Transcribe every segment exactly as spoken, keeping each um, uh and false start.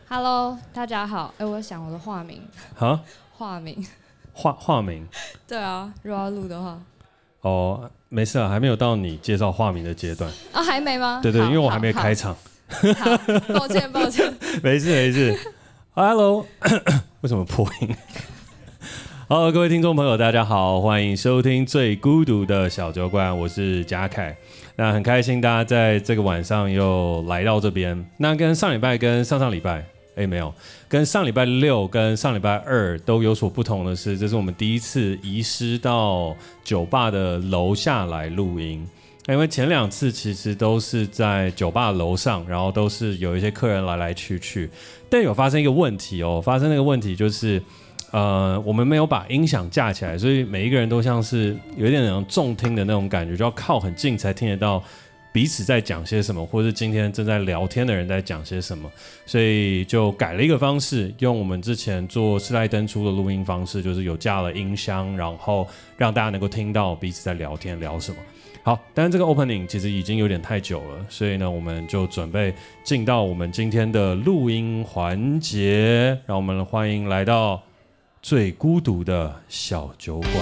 Hello， 大家好。哎、欸，我想我的化名。 啊？ 化名？ 化化名？ 对啊，如果要录的话。 哦，没事啊，还没有到你介绍化名的阶段。 啊，还没吗？ 对对，因为我还没开场。 好，抱歉抱歉。 没事没事。Hello， 为什么破音？好，各位听众朋友，大家好，欢迎收听最孤独的小酒馆，我是嘉凯。那很开心大家在这个晚上又来到这边。那跟上礼拜跟上上礼拜，哎没有，跟上礼拜六跟上礼拜二都有所不同的是，这是我们第一次移师到酒吧的楼下来录音。因为前两次其实都是在酒吧楼上，然后都是有一些客人来来去去，但有发生一个问题哦，发生那个问题就是。呃，我们没有把音响架起来，所以每一个人都像是有一点那种重听的那种感觉，就要靠很近才听得到彼此在讲些什么，或是今天正在聊天的人在讲些什么，所以就改了一个方式，用我们之前做世代登出的录音方式，就是有架了音箱，然后让大家能够听到彼此在聊天聊什么。好，但是这个 opening 其实已经有点太久了，所以呢，我们就准备进到我们今天的录音环节，让我们欢迎来到最孤独的小酒馆。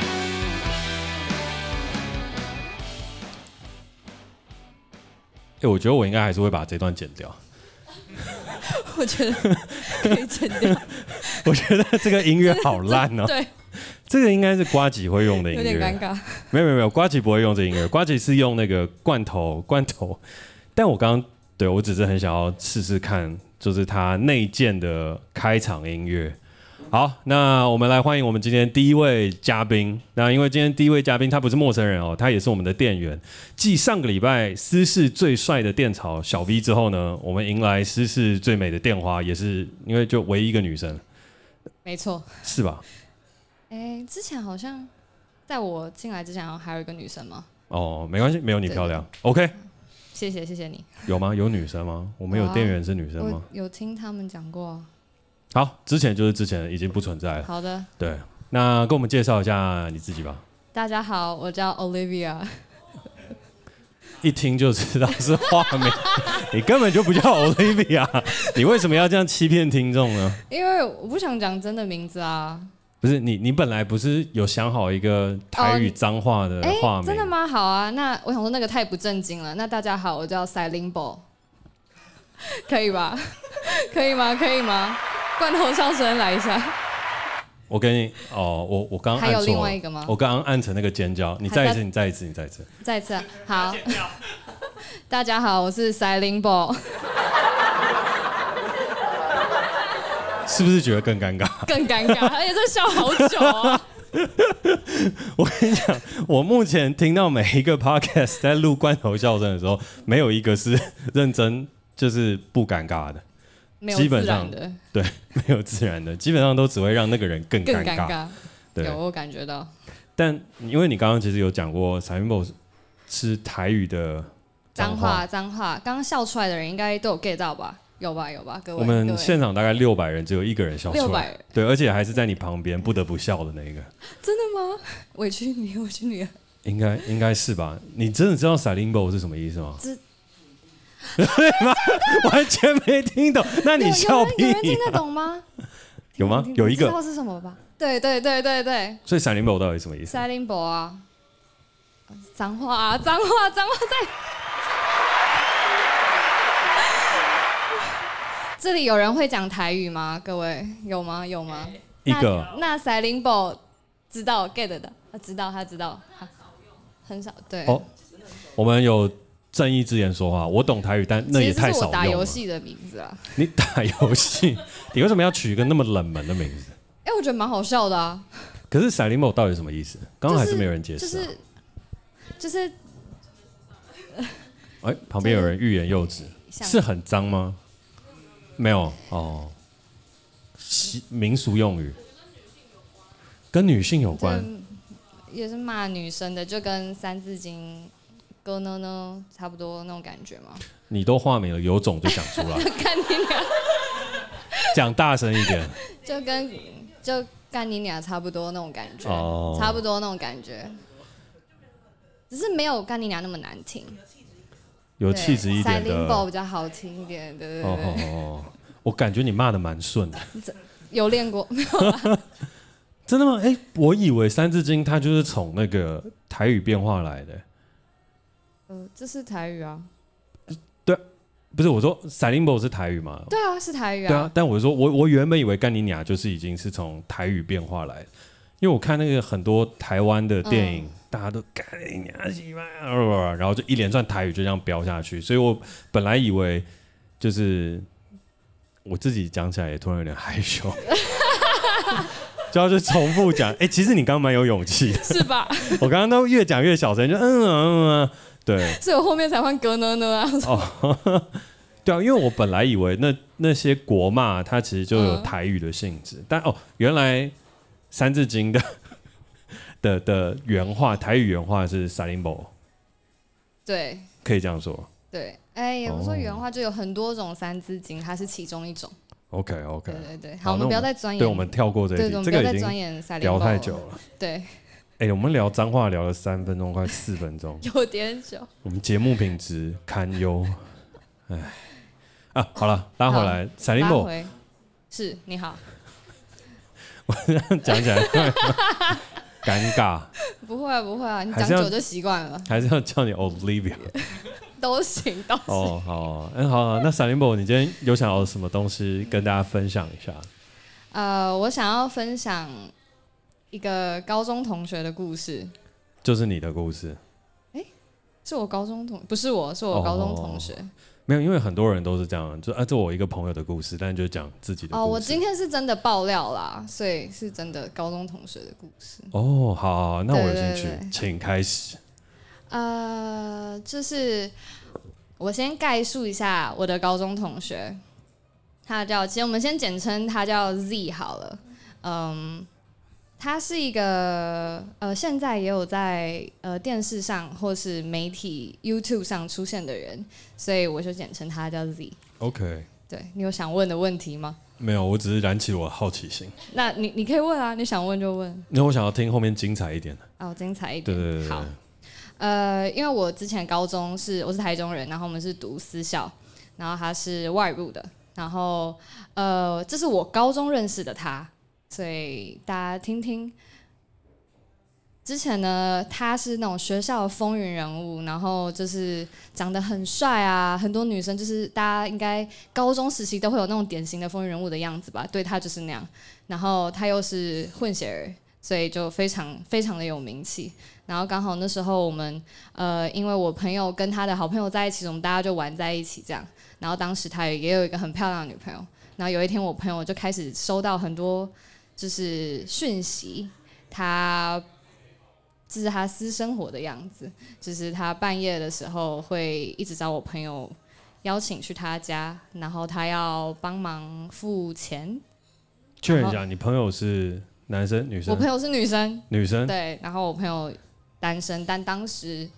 哎，我觉得我应该还是会把这段剪掉。 我觉得可以剪掉。 我觉得这个音乐好烂哦。 对， 这个应该是呱吉会用的音乐。 有点尴尬。 没有没有没有，呱吉不会用这音乐，呱吉是用那个罐头罐头。但我刚刚对我只是很想要试试看，就是他内建的开场音乐。好，那我们来欢迎我们今天第一位嘉宾。那因为今天第一位嘉宾他不是陌生人哦，他也是我们的店员。继上个礼拜私事最帅的店草小 V 之后呢，我们迎来私事最美的店花，也是因为就唯一一个女生。 没错。 是吧？ 哎，之前好像在我进来之前，好像还有一个女生吗？ 哦，没关系，没有你漂亮。OK。 谢谢谢谢你。 有吗？有女生吗？我们有店员是女生吗？ 我有听他们讲过啊。 好，之前就是之前已经不存在了。 好的。 对，那跟我们介绍一下你自己吧。 大家好，我叫 Olivia。 一听就知道是化名，你根本就不叫 Olivia， 你为什么要这样欺骗听众呢？ 因为我不想讲真的名字啊。不是你，你本来不是有想好一个台语脏话的化名？ 哦，真的吗？好啊，那我想说那个太不正经了。那大家好，我叫 Silimbo， 可以吧？可以吗？可以吗？罐头笑声来一下。 我跟你哦，我我刚刚按错了。 还有另外一个吗？ 我刚刚按成那个尖叫，你再一次，你再一次，你再一次， 再一次。好，大家好，我是 Silimbo。 是不是觉得更尴尬？ 更尴尬，而且这笑好久啊。 我跟你讲，我目前听到每一个 podcast 在录罐头笑声的时候，没有一个是认真，就是不尴尬的。 没有自然的， 对，没有自然的，基本上都只会让那个人更尴尬。 更尴尬， 对， 有我感觉到。 但因为你刚刚其实有讲过 ，Silimbo 是台语的脏话，脏话，刚刚笑出来的人应该都有 get 到吧？有吧，有吧，各位。 我们现场大概六百人，只有一个人笑出来。 六百， 对，而且还是在你旁边不得不笑的那个。 真的吗？委屈你，委屈你。 应该应该是吧？你真的知道 Silimbo 是什么意思吗？对吗？完全没听懂，那你笑屁、啊？ 有人听得懂吗？ 有吗？有一个。 知道是什么吧？对对对对对。 所以 Silimbo 到底什么意思 ？Silimbo 啊，脏话啊，脏话，脏话在。这里有人会讲台语吗？各位有吗？有吗？ 一个。 那 Silimbo 知道 get 的，他知道，他知道，很少对。 哦，我们有。正义之言说话，我懂台语，但那也太少用了。其实是我打游戏的名字啊。 你打游戏，你为什么要取一个那么冷门的名字？ 哎、欸，我觉得蛮好笑的啊。 可是 Silimbo 到底什么意思？刚刚还是没有人解释、啊。 就是就是， 哎、欸，旁边有人欲言又止，是很脏吗？没有哦，民俗用语，跟女性有关， 也是骂女生的，就跟《三字经》。哥呢呢，差不多那种感觉吗？ 你都化名了，有种就讲出来。 干你俩， 讲大声一点。 就跟就干你俩差不多那种感觉，哦、差不多那种感觉，只是没有干你俩那么难听， 有气质一点的。 Silimbo 比较好听一点，对对对。哦哦哦， 我感觉你骂的蛮顺的。 有练过没有啦？ 真的吗？哎、欸，我以为《三字经》它就是从那个台语变化来的、欸。 呃，这是台语啊。 对，不是我说“塞林博”是台语吗？ 对啊，是台语啊。 对啊，但我说我我原本以为干你娘就是已经是从台语变化来的，因为我看那个很多台湾的电影，嗯、大家都干你娘西吧，然后就一连串台语就这样飙下去，所以我本来以为就是我自己讲起来也突然有点害羞。就要去重复讲，哎、欸，其实你刚刚蛮有勇气的， 是吧？ 我刚刚都越讲越小声，就嗯嗯嗯、啊，对， 所以我后面才换歌呢呢啊。 哦，对啊，因为我本来以为那那些国骂它其实就有台语的性质，嗯、但哦，原来《三字经的》的的原话，台语原话是 “salimbo”， 对， 可以这样说。 对，哎、欸，也不是说原话，就有很多种《三字经》，它是其中一种。 OK OK， 对对对，好，我们不要再钻研， 对，我们跳过这一集， 对， 这个已经聊太久了。 对， 哎、欸，我们聊脏话聊了三分钟，快四分钟， 有点久。 我们节目品质堪忧，哎，啊，好了，拉回来 ，Salimbo， 是你好， 我这样讲起来尴尬， 不会啊，不会啊，你讲久就习惯了， 还是要叫你 Olivia。 都行，都行。 哦，好，嗯，好，那 Salimbo， 你今天有想要什么东西跟大家分享一下？ 呃，我想要分享一个高中同学的故事， 就是你的故事。 哎、欸，是我高中同，不是我，是我高中同学。哦、 没有，因为很多人都是这样，就啊，这我一个朋友的故事，但就讲自己的故事。 哦，我今天是真的爆料啦，所以是真的高中同学的故事。 哦，好，好，好，那我有兴趣， 对对对， 请开始。 呃，就是我先概述一下我的高中同学，他叫，其实我们先简称他叫 Z 好了。嗯，他是一个呃，现在也有在呃电视上或是媒体 YouTube 上出现的人，所以我就简称他叫 Z。 OK。 对，你有想问的问题吗？ 没有，我只是燃起我的好奇心。 那你你可以问啊，你想问就问。 那我想要听后面精彩一点的。 哦，精彩一点。 对对 对, 對。 好。呃，因为我之前高中是我是台中人，然后我们是读私校，然后他是外部的，然后呃，这是我高中认识的他，所以大家听听。之前呢，他是那种学校的风云人物，然后就是长得很帅啊，很多女生就是大家应该高中时期都会有那种典型的风云人物的样子吧，对，他就是那样。然后他又是混血儿，所以就非常非常的有名气。然后刚好那时候我们呃，因为我朋友跟他的好朋友在一起，我们大家就玩在一起这样。然后当时他也有一个很漂亮的女朋友。然后有一天我朋友就开始收到很多就是讯息，他这是他私生活的样子，就是他半夜的时候会一直找我朋友邀请去他家，然后他要帮忙付钱。 确认一下，你朋友是男生女生？ 我朋友是女生。 女生。 对，然后我朋友单身，但当时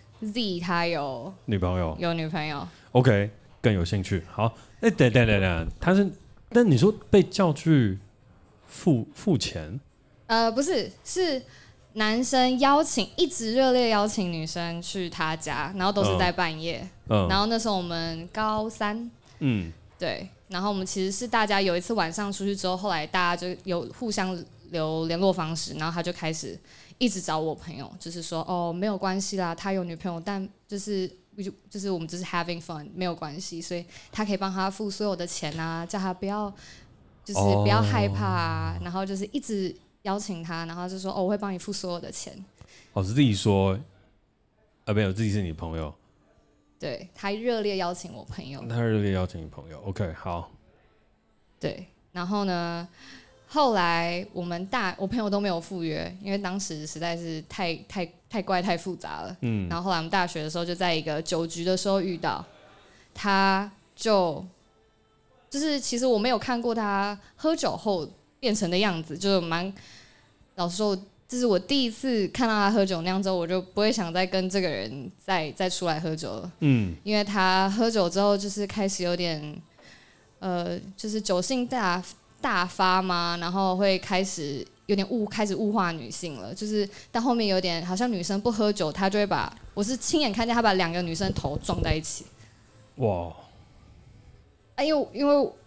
Z 他有女朋友， 有女朋友。 OK， 更有兴趣。好，哎、欸，等等等等，他是，但你说被叫去付付钱？ 呃，不是，是男生邀请，一直热烈邀请女生去他家，然后都是在半夜。嗯。然后那时候我们高三。嗯。对，然后我们其实是大家有一次晚上出去之后，后来大家就有互相留联络方式，然后他就开始一直找我朋友，就是说哦没有关系啦，他有女朋友，但就是就就是我们只是 having fun， 没有关系，所以他可以帮他付所有的钱啊，叫他不要就是不要害怕啊，然后就是一直邀请他，然后就说哦我会帮你付所有的钱。 哦，是自己说，啊没有，自己是你朋友。 对，他热烈邀请我朋友。 他热烈邀请你朋友 ，OK， 好。 对，然后呢，后来我们大我朋友都没有赴约，因为当时实在是太太太怪太复杂了。嗯。然后后来我们大学的时候，就在一个酒局的时候遇到，他就就是其实我没有看过他喝酒后变成的样子，就蛮老实说。这是我第一次看到他喝酒那样之后，我就不会想再跟这个人再再出来喝酒了。嗯，因为他喝酒之后就是开始有点，呃，就是酒性大大发嘛，然后会开始有点物开始物化女性了。就是到后面有点好像女生不喝酒，他就会把我是亲眼看见他把两个女生头撞在一起。哇！啊，因为因为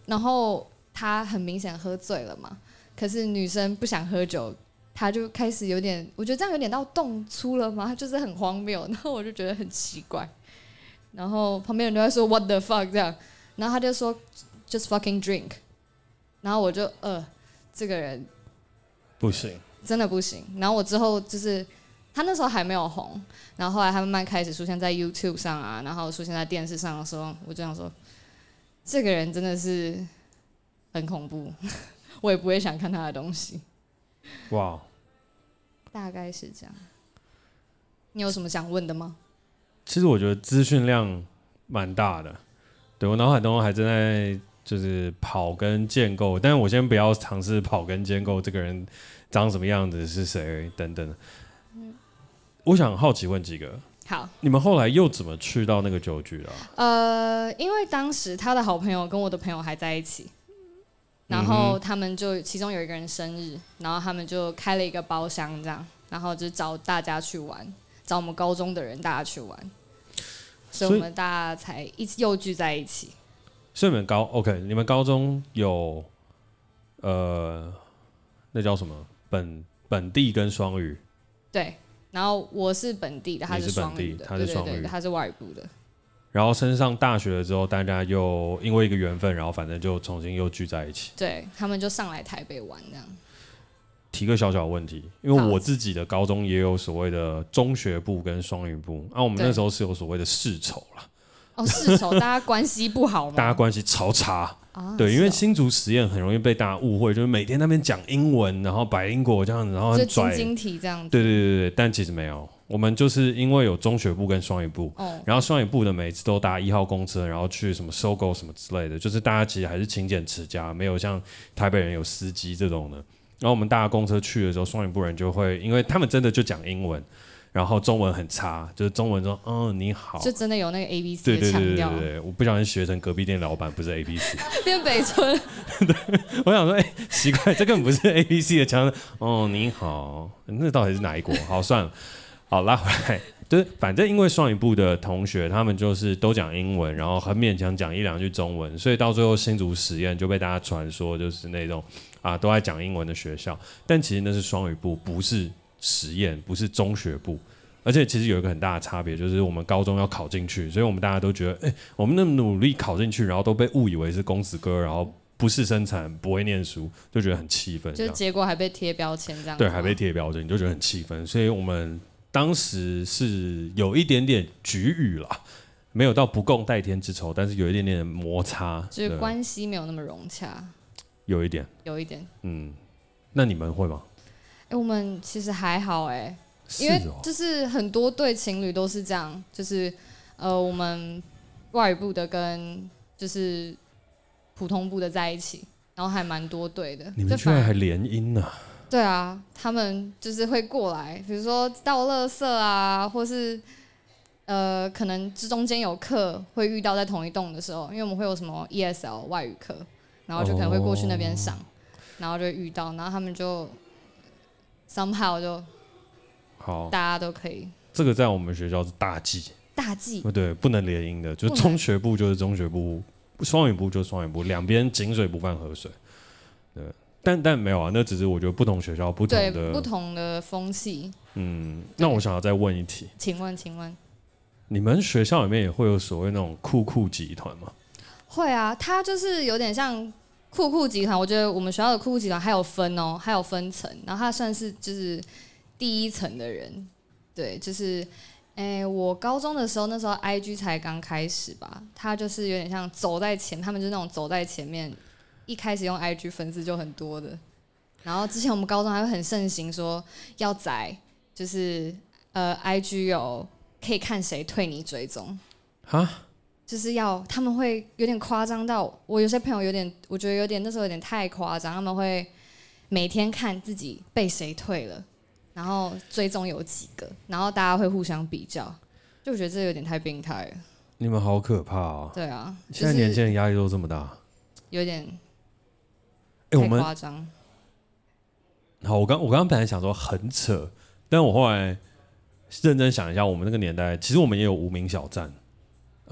然后他很明显喝醉了嘛，可是女生不想喝酒，他就开始有点，我觉得这样有点到动粗了嘛，就是很荒谬，然后我就觉得很奇怪，然后旁边人都在说 What the fuck 这样，然后他就说 Just fucking drink， 然后我就呃这个人不行， 真的不行。然后我之后就是他那时候还没有红，然后后来他慢慢开始出现在 YouTube 上啊，然后出现在电视上的时候，我就想说这个人真的是很恐怖，我也不会想看他的东西。 哇， 大概是这样。你有什么想问的吗？ 其实我觉得资讯量蛮大的，对我脑海中还正在就是跑跟建构，但是我先不要尝试跑跟建构这个人长什么样子是谁等等。嗯，我想好奇问几个。 好， 你们后来又怎么去到那个酒局了？ 呃，因为当时他的好朋友跟我的朋友还在一起，然后他们就其中有一个人生日，然后他们就开了一个包厢这样，然后就找大家去玩，找我们高中的人大家去玩，所以我们大家才一起又聚在一起。 所以你们高 OK， 你们高中有呃那叫什么本本地跟双语？ 对，然后我是本地的，他是双语的， 他是双语， 对对对，他是外语部的。 然后升上大学了之后，大家又因为一个缘分，然后反正就重新又聚在一起。 对，他们就上来台北玩这样。 提个小小问题，因为我自己的高中也有所谓的中学部跟双语部，啊，我们那时候是有所谓的世仇啦。 哦，世仇，大家关系不好吗？ 大家关系超差。 啊、 对，因为哦新竹实验很容易被大家误会，就是每天那边讲英文，然后百灵果这样子，然后很拽， 就晶晶体这样子。 对对对对，但其实没有，我们就是因为有中学部跟双语部，哦、然后双语部的每次都搭一号公车，然后去什么收购什么之类的，就是大家其实还是勤俭持家，没有像台北人有司机这种的。然后我们搭公车去的时候，双语部人就会，因为他们真的就讲英文。然后中文很差，就是中文说，嗯，你好， 就真的有那个 A B C 的腔调。 对对对对对，我不小心学成隔壁店老板，不是 A B C， 变北村。 对，我想说，哎、欸，奇怪，这根本不是 A B C 的腔。哦，你好，那到底是哪一国？好，算了，好拉回来，就是反正因为双语部的同学，他们就是都讲英文，然后很勉强讲一两句中文，所以到最后新竹实验就被大家传说就是那种啊都在讲英文的学校，但其实那是双语部，不是。实验不是中学部，而且其实有一个很大的差别，就是我们高中要考进去，所以我们大家都觉得，哎、欸，我们那么努力考进去，然后都被误以为是公子哥，然后不是生产，不会念书，就觉得很气愤。 就结果还被贴标签这样。 对，还被贴标签，你就觉得很气愤。所以我们当时是有一点点局语啦，没有到不共戴天之仇，但是有一点点摩擦， 就是关系没有那么融洽。 有一点， 有一点， 嗯，那你们会吗？ 欸、我们其实还好哎、欸，因为就是很多对情侣都是这样，就是呃，我们外语部的跟就是普通部的在一起，然后还蛮多对的。 你们居然还联姻呢？ 对啊，他们就是会过来，比如说倒垃圾啊，或是呃，可能之中间有课会遇到在同一栋的时候，因为我们会有什么 E S L 外语课，然后就可能会过去那边上，哦、然后就遇到，然后他们就。somehow 就好， 大家都可以。 这个在我们学校是大忌， 大忌对，不能联姻的，就中学部就是中学部，双语部就是双语部，两边井水不犯河水。对，但但没有啊，那只是我觉得不同学校不同的对不同的风气。 嗯，那我想要再问一题， 请问，请问， 你们学校里面也会有所谓那种酷酷集团吗？ 会啊，它就是有点像。酷酷集团，我觉得我们学校的酷酷集团还有分哦，还有分层，然后他算是就是第一层的人，对，就是，诶，我高中的时候那时候 I G 才刚开始吧，他就是有点像走在前，他们就是那种走在前面，一开始用 I G 粉丝就很多的，然后之前我们高中还会很盛行说要载，就是呃 I G 有可以看谁退你追踪， 哈。 就是要他们会有点夸张到，我有些朋友有点，我觉得有点那时候有点太夸张，他们会每天看自己被谁退了，然后追踪有几个，然后大家会互相比较，就我觉得这有点太病态了。 你们好可怕哦！ 对啊，就是、 现在年轻人压力都这么大， 有点太夸张。 好，我刚我刚刚本来想说很扯，但我后来认真想一下，我们那个年代其实我们也有无名小站。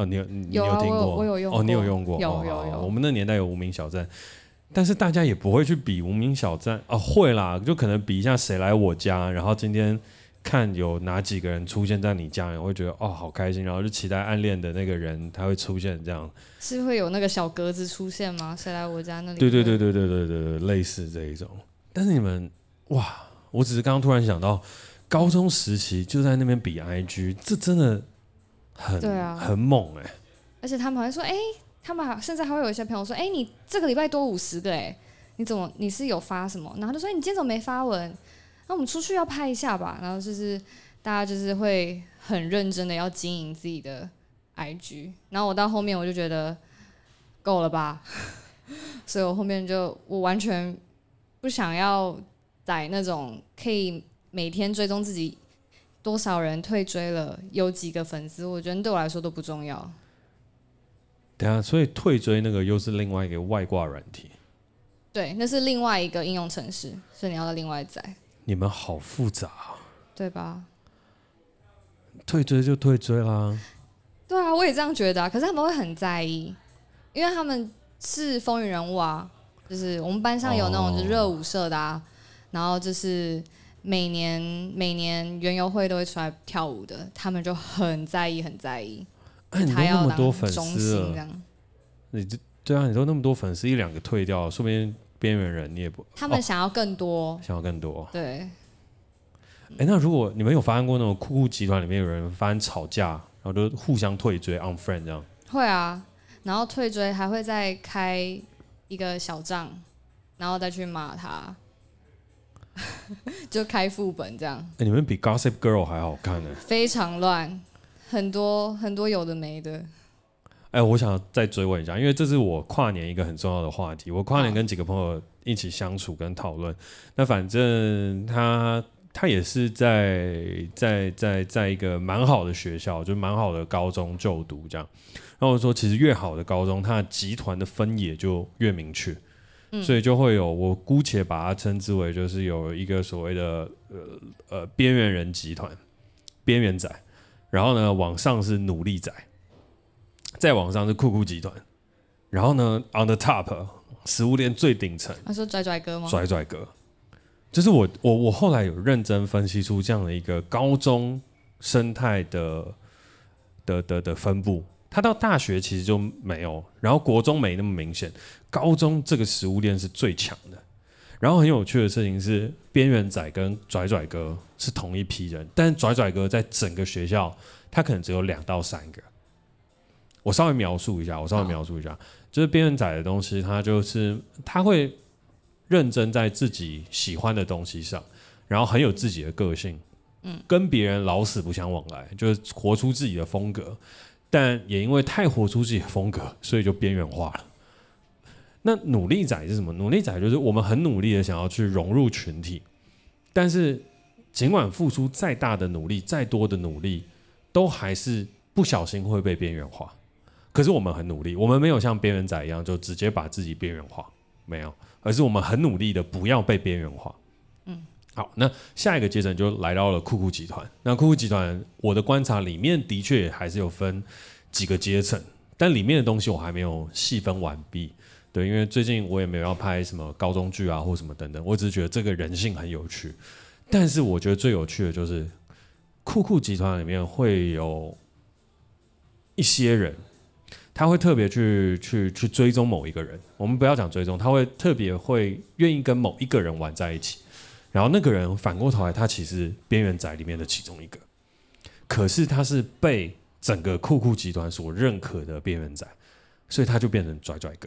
哦，你有你有啊， 有听过？ 我有我有用过。 哦，你有用过？ 有有有。 我们那年代有无名小站，但是大家也不会去比无名小站啊，会啦，就可能比一下谁来我家，然后今天看有哪几个人出现在你家，我会觉得哦好开心，然后就期待暗恋的那个人他会出现，这样是会有那个小格子出现吗？谁来我家那里？ 对对对对对对对对，类似这一种。但是你们哇，我只是刚刚突然想到，高中时期就在那边比 I G， 这真的很对啊，很猛哎、欸！ 而且他们还会说，哎、欸，他们还甚至还会有一些朋友说，哎、欸，你这个礼拜多五十个哎、欸，你怎么你是有发什么？然后就说，欸、你今天怎么没发文？那我们出去要拍一下吧。然后就是大家就是会很认真的要经营自己的 I G。然后我到后面我就觉得够了吧，所以我后面就我完全不想要载那种可以每天追踪自己多少人退追了，有几个粉丝，我觉得对我来说都不重要。 等一下，所以退追那个又是另外一个外挂软体。 对，那是另外一个应用程式，所以你要再另外载。 你们好复杂、啊， 对吧？ 退追就退追啦。 对啊，我也这样觉得啊。可是他们会很在意，因为他们是风云人物啊。就是我们班上有那种热舞社的啊，哦、然后就是每年每年园游会都会出来跳舞的，他们就很在意很在意。 哎、啊，你都那么多粉丝了， 这样你对啊，你都那么多粉丝，一两个退掉，说不定边缘人你也不。 他们想要更多， 哦、想要更多。 对。 哎，那如果你们有发生过那种酷酷集团里面有人发生吵架，然后就互相退追 unfriend 这样？ 会啊，然后退追还会再开一个小账，然后再去骂他，就开副本这样。 哎，你们比 Gossip Girl 还好看呢、欸。 非常乱，很多很多有的没的。 哎，我想再追问一下，因为这是我跨年一个很重要的话题。我跨年跟几个朋友一起相处跟讨论，那反正他他也是在在在在一个蛮好的学校，就蛮好的高中就读这样。然后我说，其实越好的高中，它的集团的分野就越明确，嗯、所以就会有我姑且把它称之为就是有一个所谓的呃呃边缘人集团，边缘仔，然后呢往上是努力仔。再往上是酷酷集团，然后呢 ，on the top 食物链最顶层， 他说拽拽哥吗？ 拽拽哥，就是我我我后来有认真分析出这样的一个高中生态的的的的分布，它到大学其实就没有，然后国中没那么明显，高中这个食物链是最强的。然后很有趣的事情是，边缘仔跟拽拽哥是同一批人，但是拽拽哥在整个学校，他可能只有两到三个。我稍微描述一下，我稍微描述一下，就是边缘仔的东西，他就是他会认真在自己喜欢的东西上，然后很有自己的个性，嗯，跟别人老死不相往来，就是活出自己的风格，但也因为太活出自己的风格，所以就边缘化了。那努力仔是什么？努力仔就是我们很努力的想要去融入群体，但是尽管付出再大的努力、再多的努力，都还是不小心会被边缘化。可是我们很努力，我们没有像边缘仔一样就直接把自己边缘化，没有，而是我们很努力的不要被边缘化。嗯，好，那下一个阶层就来到了酷酷集团。那酷酷集团，我的观察里面的确还是有分几个阶层，但里面的东西我还没有细分完毕。对，因为最近我也没有要拍什么高中剧啊或什么等等，我只是觉得这个人性很有趣。但是我觉得最有趣的就是酷酷集团里面会有一些人。他会特别去去去追踪某一个人，我们不要讲追踪，他会特别会愿意跟某一个人玩在一起，然后那个人反过头来，他其实边缘仔里面的其中一个，可是他是被整个酷酷集团所认可的边缘仔，所以他就变成拽拽哥。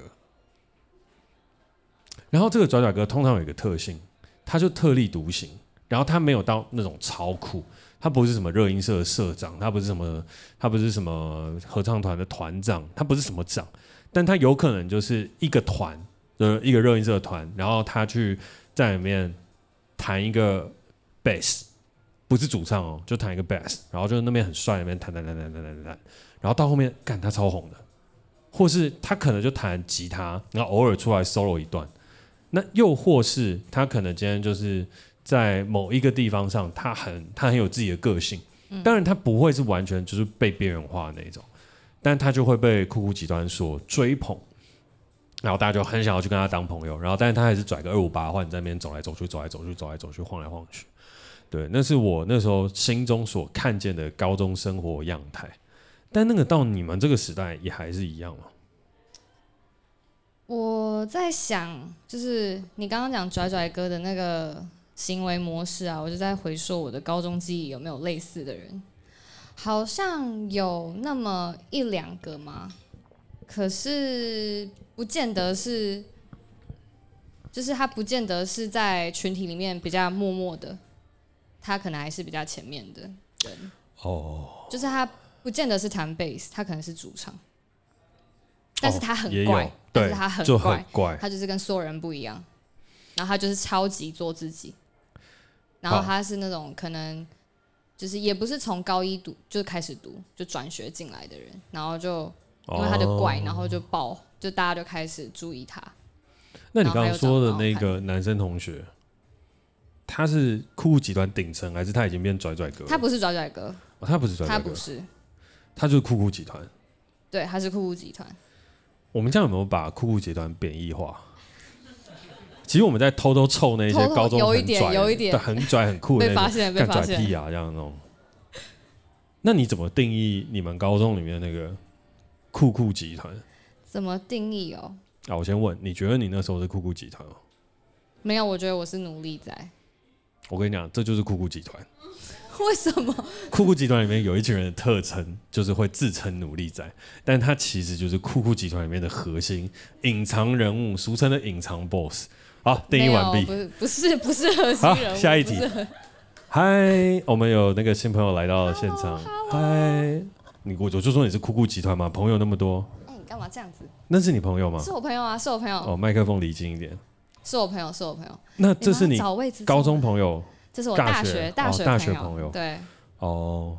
然后这个拽拽哥通常有一个特性，他就特立独行，然后他没有到那种超酷。他不是什么热音社的社长，他不是什么，他不是什么合唱团的团长，他不是什么长，但他有可能就是一个团，呃，一个热音社的团，然后他去在里面弹一个 bass， 不是主唱哦，就弹一个 bass， 然后就那边很帅，那边弹弹弹弹弹弹弹，然后到后面干他超红的，或是他可能就弹吉他，然后偶尔出来 solo 一段，那又或是他可能今天就是。在某一个地方上，他很他很有自己的个性，当然他不会是完全就是被边缘化的那种， 但他就会被酷酷集团所追捧，然后大家就很想要去跟他当朋友，然后但是他还是拽个二五八换在那边走来走去，走来走去，走来走去，晃来晃去。对，那是我那时候心中所看见的高中生活样态。但那个到你们这个时代也还是一样吗？ 我在想，就是你刚刚讲拽拽哥的那个行为模式啊，我就在回溯我的高中记忆有没有类似的人，好像有那么一两个嘛，可是不见得是，就是他不见得是在群体里面比较默默的，他可能还是比较前面的人。哦，就是他不见得是弹贝斯，他可能是主唱。但是他很怪，哦、但是他很 怪, 很怪，他就是跟所有人不一样，然后他就是超级做自己，然后他是那种可能就是也不是从高一读就开始读就转学进来的人，然后就因为他的怪，然后就爆，就大家就开始注意他。 那你刚刚说的那个男生同学，他是酷酷集团顶层，还是他已经变拽拽哥？ 他不是拽拽哥、 哦，他不是拽拽哥， 他不是， 他就是酷酷集团。 对，他是酷酷集团。 我们这样有没有把酷酷集团贬义化？其实我们在偷偷凑那些高中很拽、 有一点、 很拽、很酷的那种， 被发现，被发现， 干拽屁啊这样那种。那你怎么定义你们高中里面那个酷酷集团？ 怎么定义哦？ 啊，我先问，你觉得你那时候是酷酷集团吗？ 没有，我觉得我是努力仔。 我跟你讲，这就是酷酷集团。 为什么？ 酷酷集团里面有一群人的特征，就是会自称努力仔，但他其实就是酷酷集团里面的核心隐藏人物，俗称的隐藏 boss。好，定义完毕。 不是不是不是核心人物。 好，下一题。嗨，我们有那个新朋友来到现场。嗨，你我我就说你是酷酷集团嘛，朋友那么多。 哎、欸，你干嘛这样子？ 那是你朋友吗？ 是我朋友啊，是我朋友。 哦，麦克风离近一点。 是我朋友，是我朋友。 那这是你高中朋友？ 这是我大学大学、 哦、大学朋友。 对。 哦。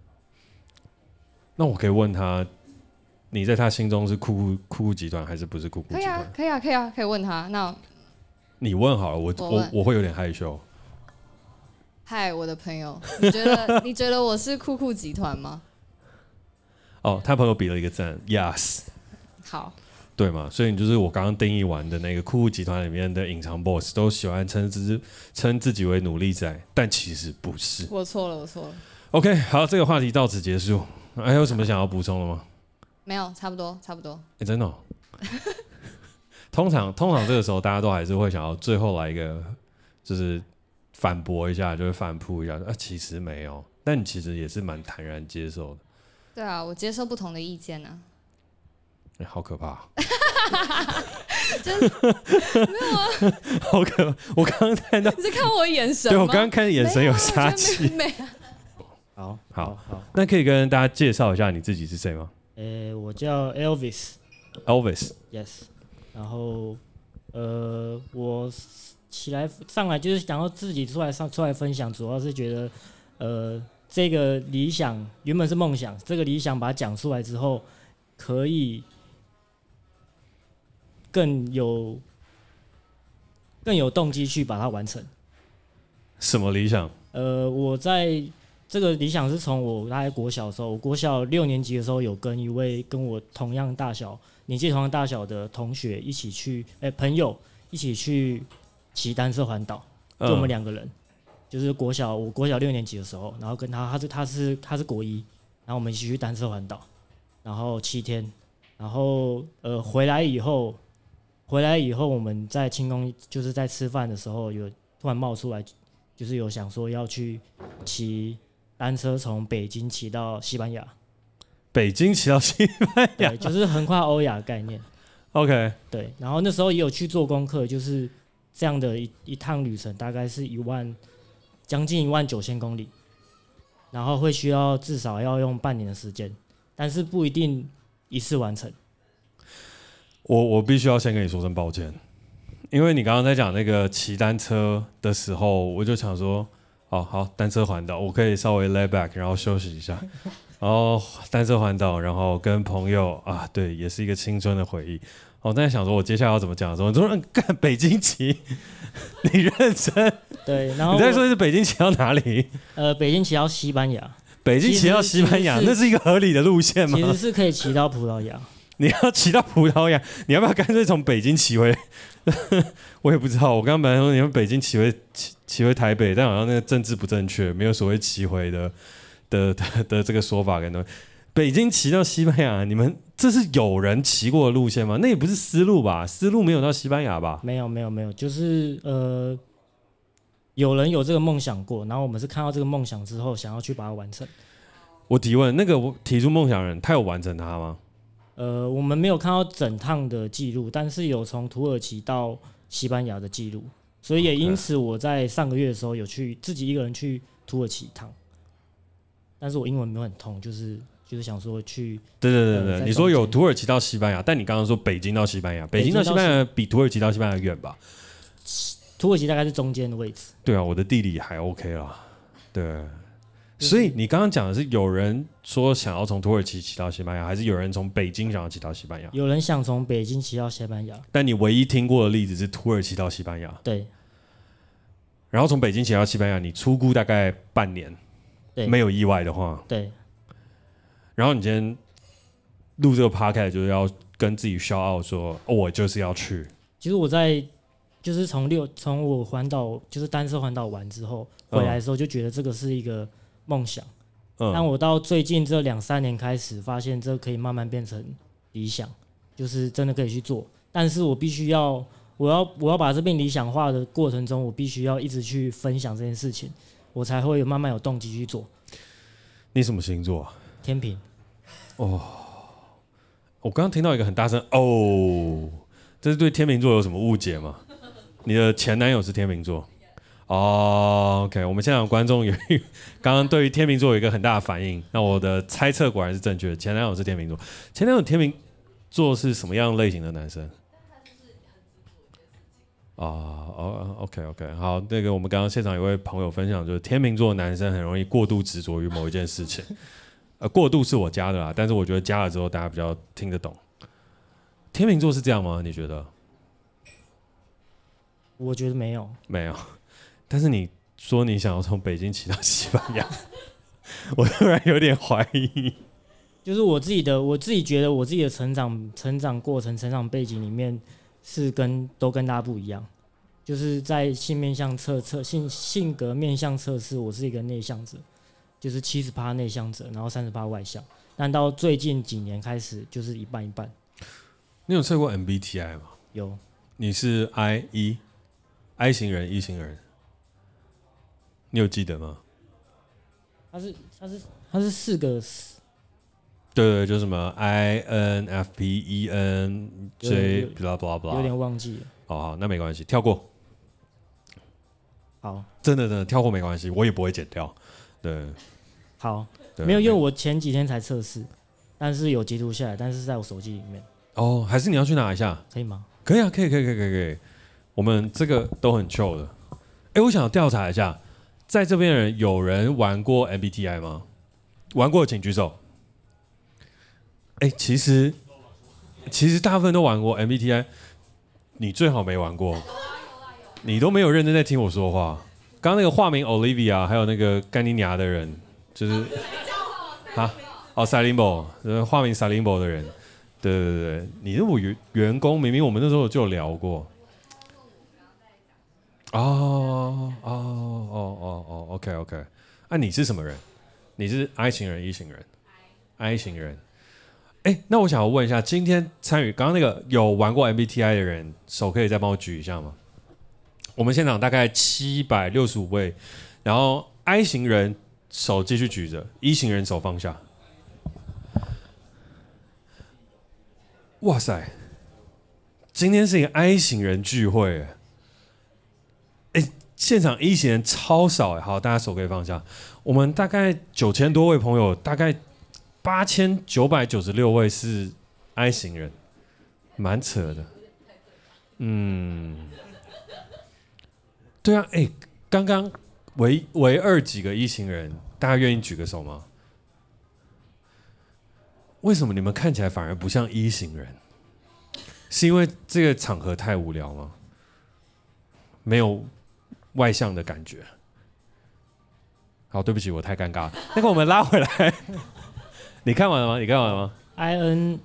那我可以问他，你在他心中是酷酷酷酷集团还是不是酷酷集团？ 可以啊，可以啊，可以啊，可以问他。那你问好了，我我 我, 我会有点害羞。 嗨，我的朋友，你觉得你觉得我是酷酷集团吗？ 哦，他朋友比了一个赞 ，yes。 好。 对嘛？所以你就是我刚刚定义完的那个酷酷集团里面的隐藏 boss， 都喜欢称自称自己为努力仔，但其实不是。 我错了，我错了。 OK， 好，这个话题到此结束。还有什么想要补充的吗？ 没有，差不多，差不多。 哎、欸，真的、哦。通常通常这个时候，大家都还是会想要最后来一个，就是反驳一下，就是反扑一下。啊，其实没有，但你其实也是蛮坦然接受的。 对啊，我接受不同的意见啊。 哎、欸，好可怕！ 真的没有啊， 好可怕！我刚刚看到， 你是看我眼神吗？ 对，我刚刚看眼神有杀气。 没有， 好， 好，好，那可以跟大家介绍一下你自己是谁吗？ 呃、欸，我叫 Elvis。 Elvis。Yes。 然后，呃，我起来上来就是想要自己出来上出来分享，主要是觉得，呃，这个理想原本是梦想，这个理想把它讲出来之后。可以更有更有动机去把它完成。 什么理想？ 呃，我在这个理想是从我大概国小的时候，我国小六年级的时候有跟一位跟我同样大小、年纪同样大小的同学一起去，哎、欸，朋友一起去骑单车环岛，就我们两个人，嗯、就是国小我国小六年级的时候，然后跟他，他是他是他是国一，然后我们一起去单车环岛。然后七天，然后呃回来以后，回来以后我们在庆功就是在吃饭的时候有突然冒出来，就是有想说要去骑单车从北京骑到西班牙。 北京骑到西班牙， 对，就是横跨欧亚概念。 OK， 对，然后那时候也有去做功课，就是这样的一一趟旅程大概是一万，将近一万九千公里，然后会需要至少要用半年的时间。但是不一定一次完成。 我我必须要先跟你说声抱歉，因为你刚刚在讲那个骑单车的时候，我就想说，哦好，单车环岛，我可以稍微 lay back， 然后休息一下，然后单车环岛，然后跟朋友啊，对，也是一个青春的回忆。我在想说，我接下来要怎么讲的时候，你说干北京骑，你认真？ 对，然后你在说是北京骑到哪里？ 呃，北京骑到西班牙。 北京骑到西班牙，那是一个合理的路线吗？ 其实是可以骑到葡萄牙。 你要骑到葡萄牙，你要不要干脆从北京骑回？我也不知道。我刚刚本来说你们北京骑回骑骑回台北，但好像那个政治不正确，没有所谓骑回的的 的, 的, 的这个说法跟东西。北京骑到西班牙，你们这是有人骑过的路线吗？那也不是丝路吧？丝路没有到西班牙吧？ 没有没有没有，就是呃，有人有这个梦想过，然后我们是看到这个梦想之后，想要去把它完成。 我提问，那个提出梦想的人，他有完成它吗？ 呃，我们没有看到整趟的记录，但是有从土耳其到西班牙的记录，所以也因此我在上个月的时候有去自己一个人去土耳其一趟，但是我英文没有很通，就是就是想说去。 对对对对，呃、你说有土耳其到西班牙，但你刚刚说北京到西班牙，北京到西班牙比土耳其到西班牙远吧？ 土耳其大概是中间的位置。 对啊，我的地理还 OK 啦。对。所以你刚刚讲的是有人说想要从土耳其骑到西班牙，还是有人从北京想要骑到西班牙？ 有人想从北京骑到西班牙， 但你唯一听过的例子是土耳其到西班牙。 对。 然后从北京骑到西班牙，你初估大概半年， 对， 没有意外的话， 对。 然后你今天录这个 podcast 就是要跟自己 shout out 说，哦，我就是要去。 其实我在就是从六从我环岛就是单车环岛完之后回来的时候，就觉得这个是一个梦想，嗯，但我到最近这两三年开始发现，这可以慢慢变成理想，就是真的可以去做。但是我必须要，我要我要把这变理想化的过程中，我必须要一直去分享这件事情，我才会有慢慢有动机去做。 你什么星座啊？ 天秤。 哦，我刚刚听到一个很大声哦，这是对天秤座有什么误解吗？你的前男友是天秤座？哦 ，OK， 我们现场观众有刚刚对于天秤座有一个很大的反应，那我的猜测果然是正确的。前男友是天秤座，前男友天秤座是什么样类型的男生？啊，哦 ，OK OK， 好，那个我们刚刚现场有位朋友分享，就是天秤座男生很容易过度执着于某一件事情，呃，过度是我加的啦，但是我觉得加了之后大家比较听得懂。天秤座是这样吗？你觉得？ 我觉得没有， 没有。但是你说你想要从北京骑到西班牙，我突然有点怀疑。 就是我自己的，我自己觉得我自己的成长、成长过程、成长背景里面是跟都跟大家不一样。就是在性面向测测性性格面向测试，我是一个内向者，就是七十趴内向者，然后三十趴外向。但到最近几年开始，就是一半一半。 你有测过 M B T I 吗？ 有。 你是 I E，I 型人 E 型人。你有记得吗？ 它是它是它是四个， 对对，就什么 I N F P E N J blah blah blah， 有点忘记了。 好好，那没关系，跳过。 好， 真的真的跳过没关系，我也不会剪掉。对， 好，没有，因为我前几天才测试，但是有截图下来，但是在我手机里面。 哦，还是你要去拿一下？ 可以吗？ 可以啊，可以可以可以可以可以，我们这个都很 chill 的。哎，我想调查一下。在这边的人有人玩过 M B T I 吗？玩过请举手。哎，其实其实大部分都玩过 M B T I， 你最好没玩过，你都没有认真在听我说话。刚刚那个化名 Olivia， 还有那个干尼亚的人，就是啊，哦 Salimbo， 化名 Salimbo 的人，对对对对，你是我员员工，明明我们那时候就有聊过。哦哦哦哦哦 ，OK OK， 啊，你是什么人？你是 I 型人、E 型人 ？I 型人。哎，那我想要问一下，今天参与刚刚那个有玩过 M B T I 的人，手可以再帮我举一下吗？我们现场大概七百六十五位，然后 I 型人手继续举着 ，E 型人手放下。哇塞，今天是一个 I 型人聚会哎。哎，现场一型人超少哎，好，大家手可以放下。我们大概九千多位朋友，大概八千九百九十六位是 I 型人，蛮扯的。嗯，对啊，哎，刚刚唯唯二几个一型人，大家愿意举个手吗？为什么你们看起来反而不像一型人？是因为这个场合太无聊吗？没有外向的感觉， 好，对不起，我太尴尬了。那个我们拉回来，你看完了吗？你看完了吗 I N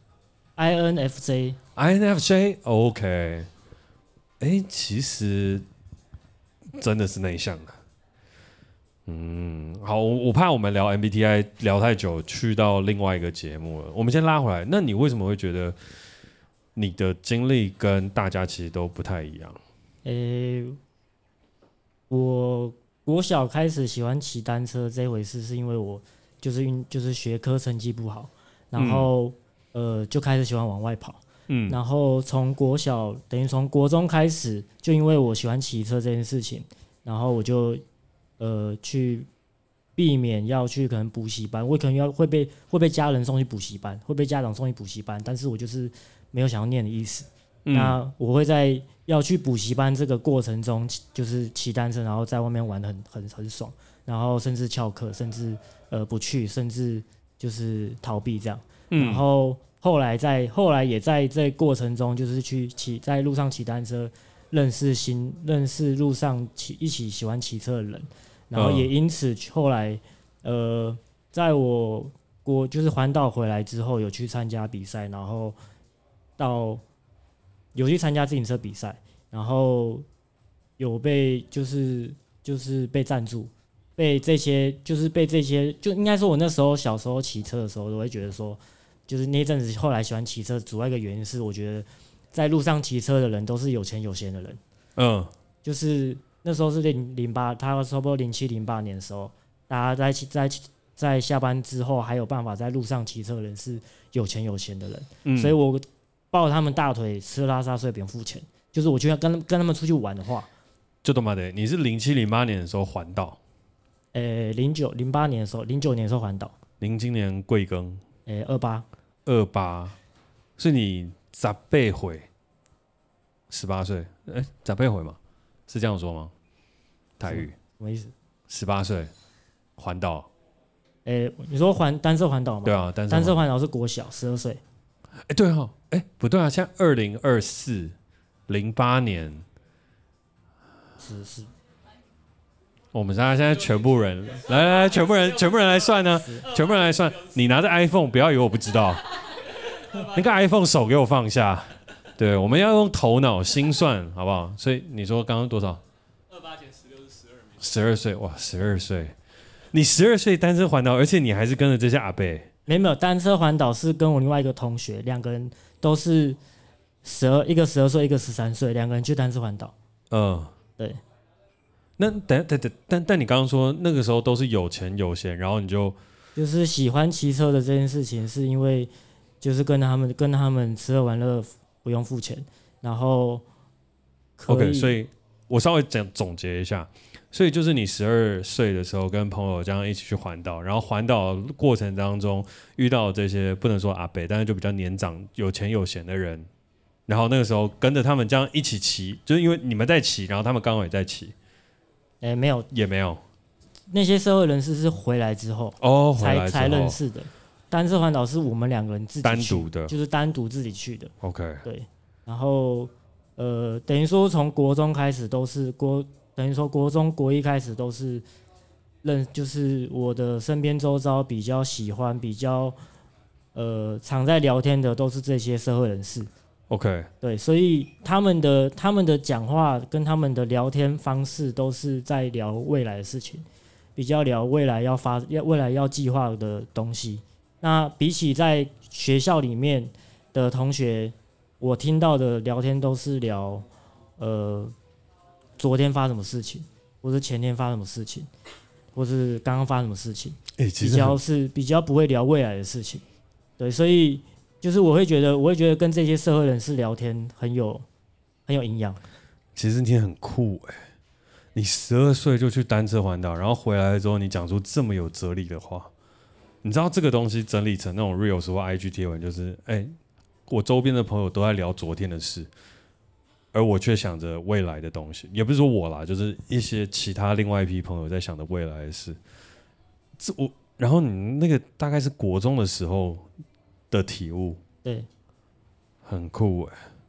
I N F J ？I N F J OK， 哎，其实真的是内向的。嗯，好，我我怕我们聊 M B T I 聊太久，去到另外一个节目了。我们先拉回来，那你为什么会觉得你的经历跟大家其实都不太一样？ 诶、我国小开始喜欢骑单车这回事，是因为我就是运就是学科成绩不好，然后、嗯、呃就开始喜欢往外跑。嗯，然后从国小等于从国中开始，就因为我喜欢骑车这件事情，然后我就呃去避免要去可能补习班，我可能要会被会被家人送去补习班，会被家长送去补习班，但是我就是没有想要念的意思。嗯、那我会在要去补习班这个过程中，就是骑单车，然后在外面玩得很很很爽，然后甚至翘课，甚至呃不去，甚至就是逃避这样。嗯、然后后来在后来也在这过程中，就是去骑在路上骑单车，认识新认识路上骑一起喜欢骑车的人，然后也因此后来呃，在我国就是环岛回来之后，有去参加比赛，然后到有去参加自行车比赛，然后有被就是就是被赞助，被这些就是被这些就应该说，我那时候小时候骑车的时候，都会觉得说，就是那一阵子后来喜欢骑车，主要一个原因是我觉得在路上骑车的人都是有钱有闲的人，嗯，就是那时候是零零八，他差不多零七零八年的时候，大家在在在下班之后还有办法在路上骑车的人是有钱有闲的人，嗯、所以我抱他们大腿吃喝拉撒睡不用付钱，就是我觉得跟跟他们出去玩的话， 就他妈的，你是零七零八年的时候环岛， 呃，零九零八年的时候，零九年的时候环岛， 零今年贵庚， 呃，二八二八，是你十八岁，十八岁，哎，十八岁吗？是这样说吗？台语什么意思？ 十八岁环岛， 哎，你说环单车环岛吗？ 对啊，单车单车环岛是国小十二岁。 哎，对哈、哦，哎，不对啊，现在二零二四，零八年， 是是。 我们现在现在全部人来来来，全部人全部人来算呢，全部人来算。你拿着 iPhone， 不要以为我不知道，那个 iPhone 手给我放下。对，我们要用头脑心算，好不好？所以你说刚刚多少？ 二八减十六是十二， 十二岁，哇，十二岁，你十二岁单车环岛，而且你还是跟着这些阿伯。 没有单车环岛是跟我另外一个同学，两个人都是十二，一个十二岁，一个十三岁，两个人去单车环岛。嗯，对。 那等等等，但但你刚刚说那个时候都是有钱有闲，然后你就就是喜欢骑车的这件事情，是因为就是跟他们跟他们吃喝玩乐不用付钱，然后可以 OK， 所以我稍微讲总结一下。所以就是你十二岁的时候跟朋友这样一起去环岛，然后环岛过程当中遇到这些不能说阿伯，但是就比较年长、有钱有闲的人，然后那个时候跟着他们这样一起骑，就是因为你们在骑，然后他们刚好也在骑。 哎、欸，没有， 也没有。 那些社会人士是回来之后哦，回来之后才才认识的。单车环岛是我们两个人自己单独的， 就是单独自己去的。 OK， 对，然后呃，等于说从国中开始都是国。等于说，国中、国一开始都是认，就是我的身边周遭比较喜欢、比较呃常在聊天的，都是这些社会人士。 OK， 对，所以他们的他们的讲话跟他们的聊天方式都是在聊未来的事情，比较聊未来要发、要未来要计划的东西。那比起在学校里面的同学，我听到的聊天都是聊呃。昨天发什么事情，或是前天发什么事情，或是刚刚发什么事情， 欸、 比较是比较不会聊未来的事情，对，所以就是我会觉得，我会觉得跟这些社会人士聊天很有很有营养。 其实你很酷哎、欸，你十二岁就去单车环岛，然后回来之后，你讲出这么有哲理的话，你知道这个东西整理成那种 reels 或 I G 贴文，就是哎、欸，我周边的朋友都在聊昨天的事。而我却想着未来的东西，也不是说我啦，就是一些其他另外一批朋友在想着未来的事。这我，然后你那个大概是国中的时候的体悟， 对， 很酷哎、欸。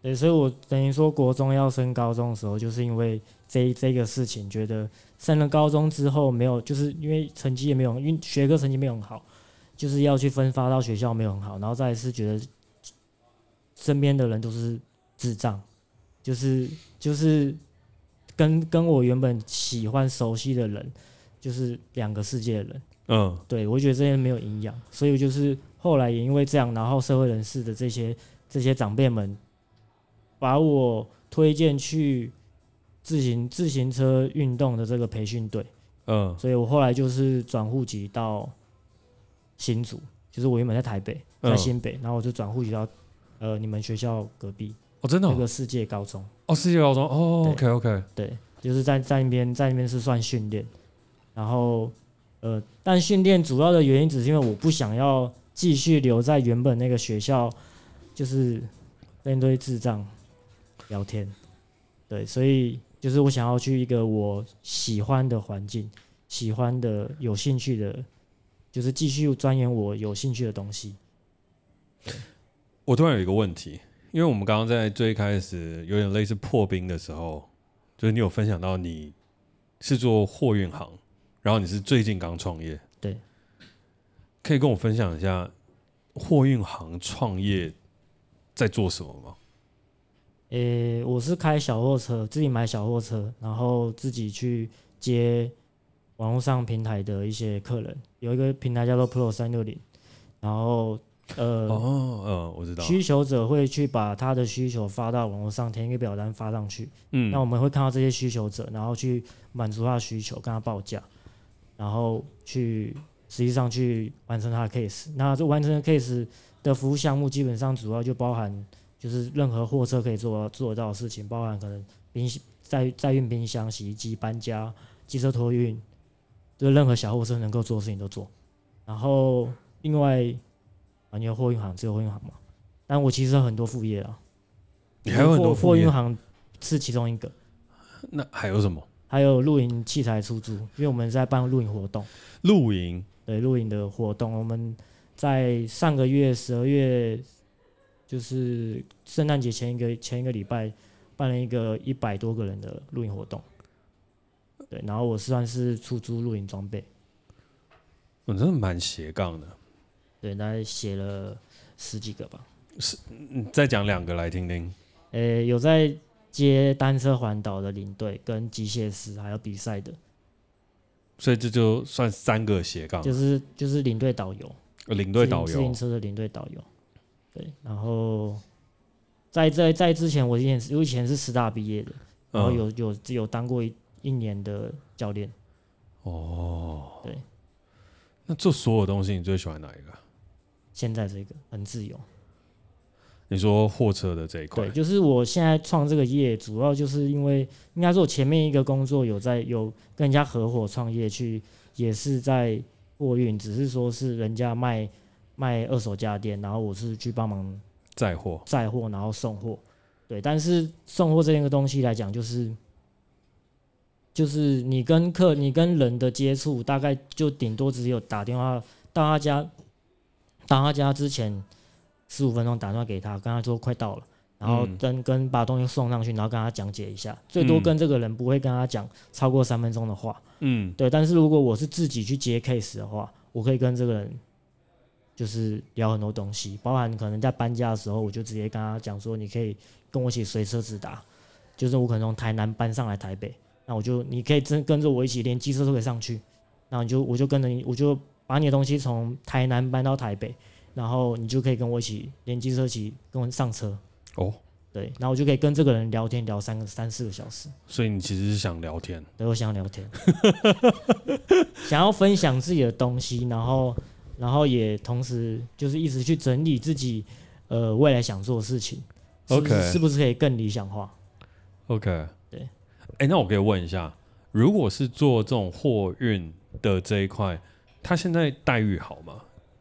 对，所以我等于说国中要升高中的时候，就是因为这这个事情，觉得升了高中之后没有，就是因为成绩也没有，因为学科成绩没有很好，就是要去分发到学校没有很好，然后再来是觉得身边的人都是智障，就是就是跟跟我原本喜欢熟悉的人，就是两个世界的人。 嗯， 对，我觉得这些没有营养，所以就是后来也因为这样，然后社会人士的这些这些长辈们，把我推荐去自行自行车运动的这个培训队， 嗯， 所以我后来就是转户籍到新竹，就是我原本在台北，在新北，嗯、然后我就转户籍到呃你们学校隔壁， 哦，真的、哦， 那个世界高中， 哦，世界高中，哦 ，OK OK， 对，就是在在那边在那边是算训练，然后。呃，但训练主要的原因只是因为我不想要继续留在原本那个学校，就是跟一堆智障聊天，对，所以就是我想要去一个我喜欢的环境，喜欢的、有兴趣的，就是继续钻研我有兴趣的东西。 我突然有一个问题，因为我们刚刚在最开始有点类似破冰的时候，就是你有分享到你是做货运行。然后你是最近刚创业， 对， 可以跟我分享一下货运行创业在做什么吗？ 诶、欸，我是开小货车，自己买小货车，然后自己去接网络上平台的一些客人，有一个平台叫做 Pro 三六零，然后呃， 哦，呃，我知道， 需求者会去把他的需求发到网络上，填一个表单发上去，嗯，那我们会看到这些需求者，然后去满足他的需求，跟他报价。然后去实际上去完成他的 case， 那这完成的 case 的服务项目基本上主要就包含就是任何货车可以做做得到的事情，包含可能冰载载运冰箱、洗衣机、搬家、机车托运，就是任何小货车能够做的事情都做。然后另外啊，你有货运行，只有货运行嘛？但我其实有很多副业啊， 你还有很多副业， 货运行是其中一个。 那还有什么？ 还有露营器材出租，因为我们在办露营活动。 露营， 对，露营的活动，我们在上个月十二月，就是圣诞节前一个前一个礼拜，办了一个一百多个人的露营活动。对，然后我算是出租露营装备。 我真的蛮斜杠的。 对，大概写了十几个吧。 是，你再讲两个来听听。 呃，有在接单车环岛的领队跟机械师，还有比赛的， 所以这就算三个斜杠， 就是就是领队导游， 领队导游， 自行车的领队导游，对，然后在在在之前我以前我以前是师大毕业的，然后有有有当过一一年的教练， 哦， 对， 那做所有东西你最喜欢哪一个？ 现在这个很自由。 你说货车的这一块， 对，就是我现在创这个业，主要就是因为应该说我前面一个工作有在有跟人家合伙创业去，也是在货运，只是说是人家卖卖二手家电，然后我是去帮忙载货， 载货然后送货，对，但是送货这个东西来讲，就是就是你跟客你跟人的接触，大概就顶多只有打电话到他家，到他家之前。十五分钟打电话给他，跟他说快到了，然后跟跟把东西送上去，然后跟他讲解一下，最多跟这个人不会跟他讲超过三分钟的话，嗯，对。但是如果我是自己去接 case 的话，我可以跟这个人就是聊很多东西，包含可能在搬家的时候，我就直接跟他讲说，你可以跟我一起随车直达，就是我可能从台南搬上来台北，那我就你可以真跟着我一起，连机车都可以上去，然后你就我就跟着你，我就把你的东西从台南搬到台北。然后你就可以跟我一起连机车一起跟我上车哦，对，然后我就可以跟这个人聊天聊三个三四个小时。 所以你其实是想聊天？ 对，我想聊天，想要分享自己的东西，然后然后也同时就是一直去整理自己呃未来想做的事情 ，OK， 是, 是不是可以更理想化 ？OK， 对， 哎，那我可以问一下，如果是做这种货运的这一块，他现在待遇好吗？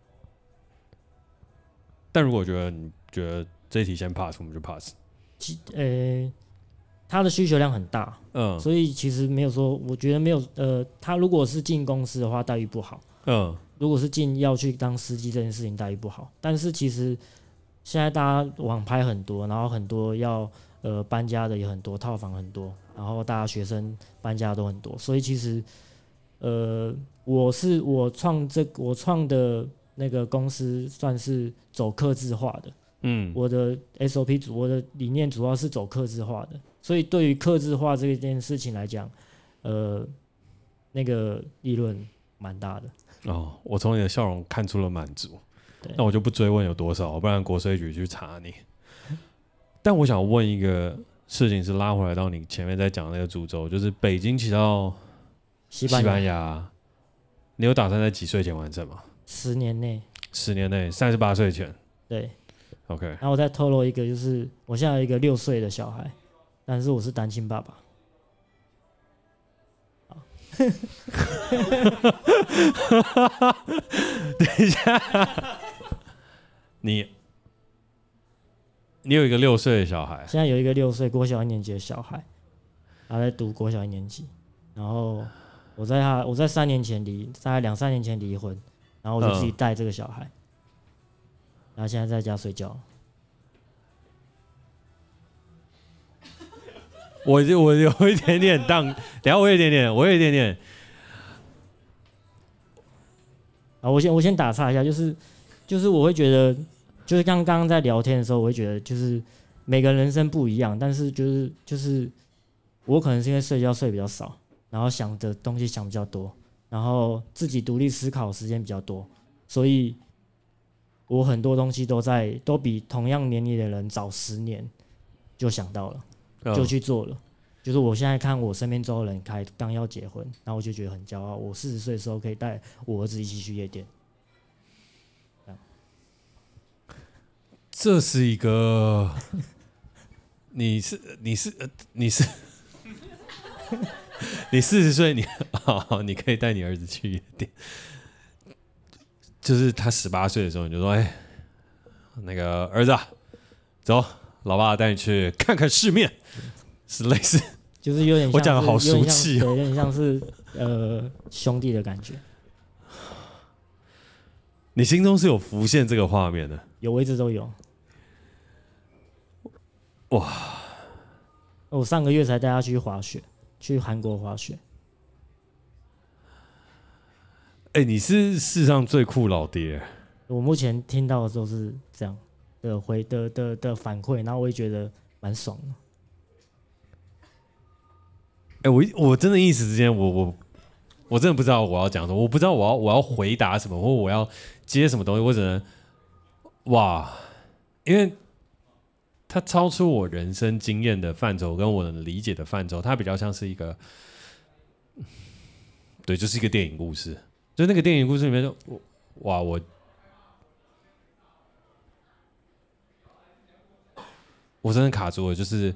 但如果觉得你觉得这一题先 pass， 我们就 pass。 呃，他的需求量很大，嗯，所以其实没有说，我觉得没有，呃，他如果是进公司的话，待遇不好，嗯，如果是进要去当司机这件事情，待遇不好。但是其实现在大家网拍很多，然后很多要呃搬家的也很多，套房很多，然后大家学生搬家都很多，所以其实呃我是我创这我创的那个公司算是走客制化的，嗯，我的 S O P 主我的理念主要是走客制化的，所以对于客制化这件事情来讲，呃那个利润蛮大的。 哦，我从你的笑容看出了满足。那我就不追问有多少，不然国税局去查你。但我想问一个事情，是拉回来到你前面在讲那个主轴，就是北京骑到西班牙，班牙你有打算在几岁前完成吗？ 十年内。 十年内，三十八岁前。 对。 OK。 然后我再透露一个，就是我现在有一个六岁的小孩，但是我是单亲爸爸。 等一下。你你有一个六岁的小孩， 现在有一个六岁国小一年级的小孩，他在读国小一年级。然后我在他我在三年前离，大概两三年前离婚，然后我就自己带这个小孩，嗯、然后现在在家睡觉。 我我有一点点当，等一下我有一点点，我有一点点。 啊，我先我先打岔一下，就是就是我会觉得。就是刚刚在聊天的时候，我会觉得就是每个人生不一样，但是就是就是我可能是因为睡觉睡比较少，然后想的东西想比较多，然后自己独立思考时间比较多，所以我很多东西都在都比同样年龄的人早十年就想到了，就去做了。就是我现在看我身边周围人开刚要结婚，然后我就觉得很骄傲，我四十岁的时候可以带我儿子一起去夜店。 这是一个，你是你是你是你四十岁，你好，你可以带你儿子去夜店。就是他十八岁的时候，你就说：“哎，那个儿子、啊，走，老爸带你去看看世面。”是类似， 就是有点像我讲的好俗气哦，有点像是呃兄弟的感觉。 你心中是有浮现这个画面的？ 有，我一直都有。 哇！ 我上个月才带他去滑雪，去韩国滑雪。 哎、欸，你是世上最酷老爹。 我目前听到的都是这样的回的的的反馈，然后我也觉得蛮爽的。 哎、欸，我我真的一时之间，我我我真的不知道我要讲什么，我不知道我要我要回答什么，或我要接什么东西，我只能哇，因为它超出我人生经验的范畴，跟我能理解的范畴，它比较像是一个，对，就是一个电影故事。就那个电影故事里面就，哇，我我真的卡住了，就是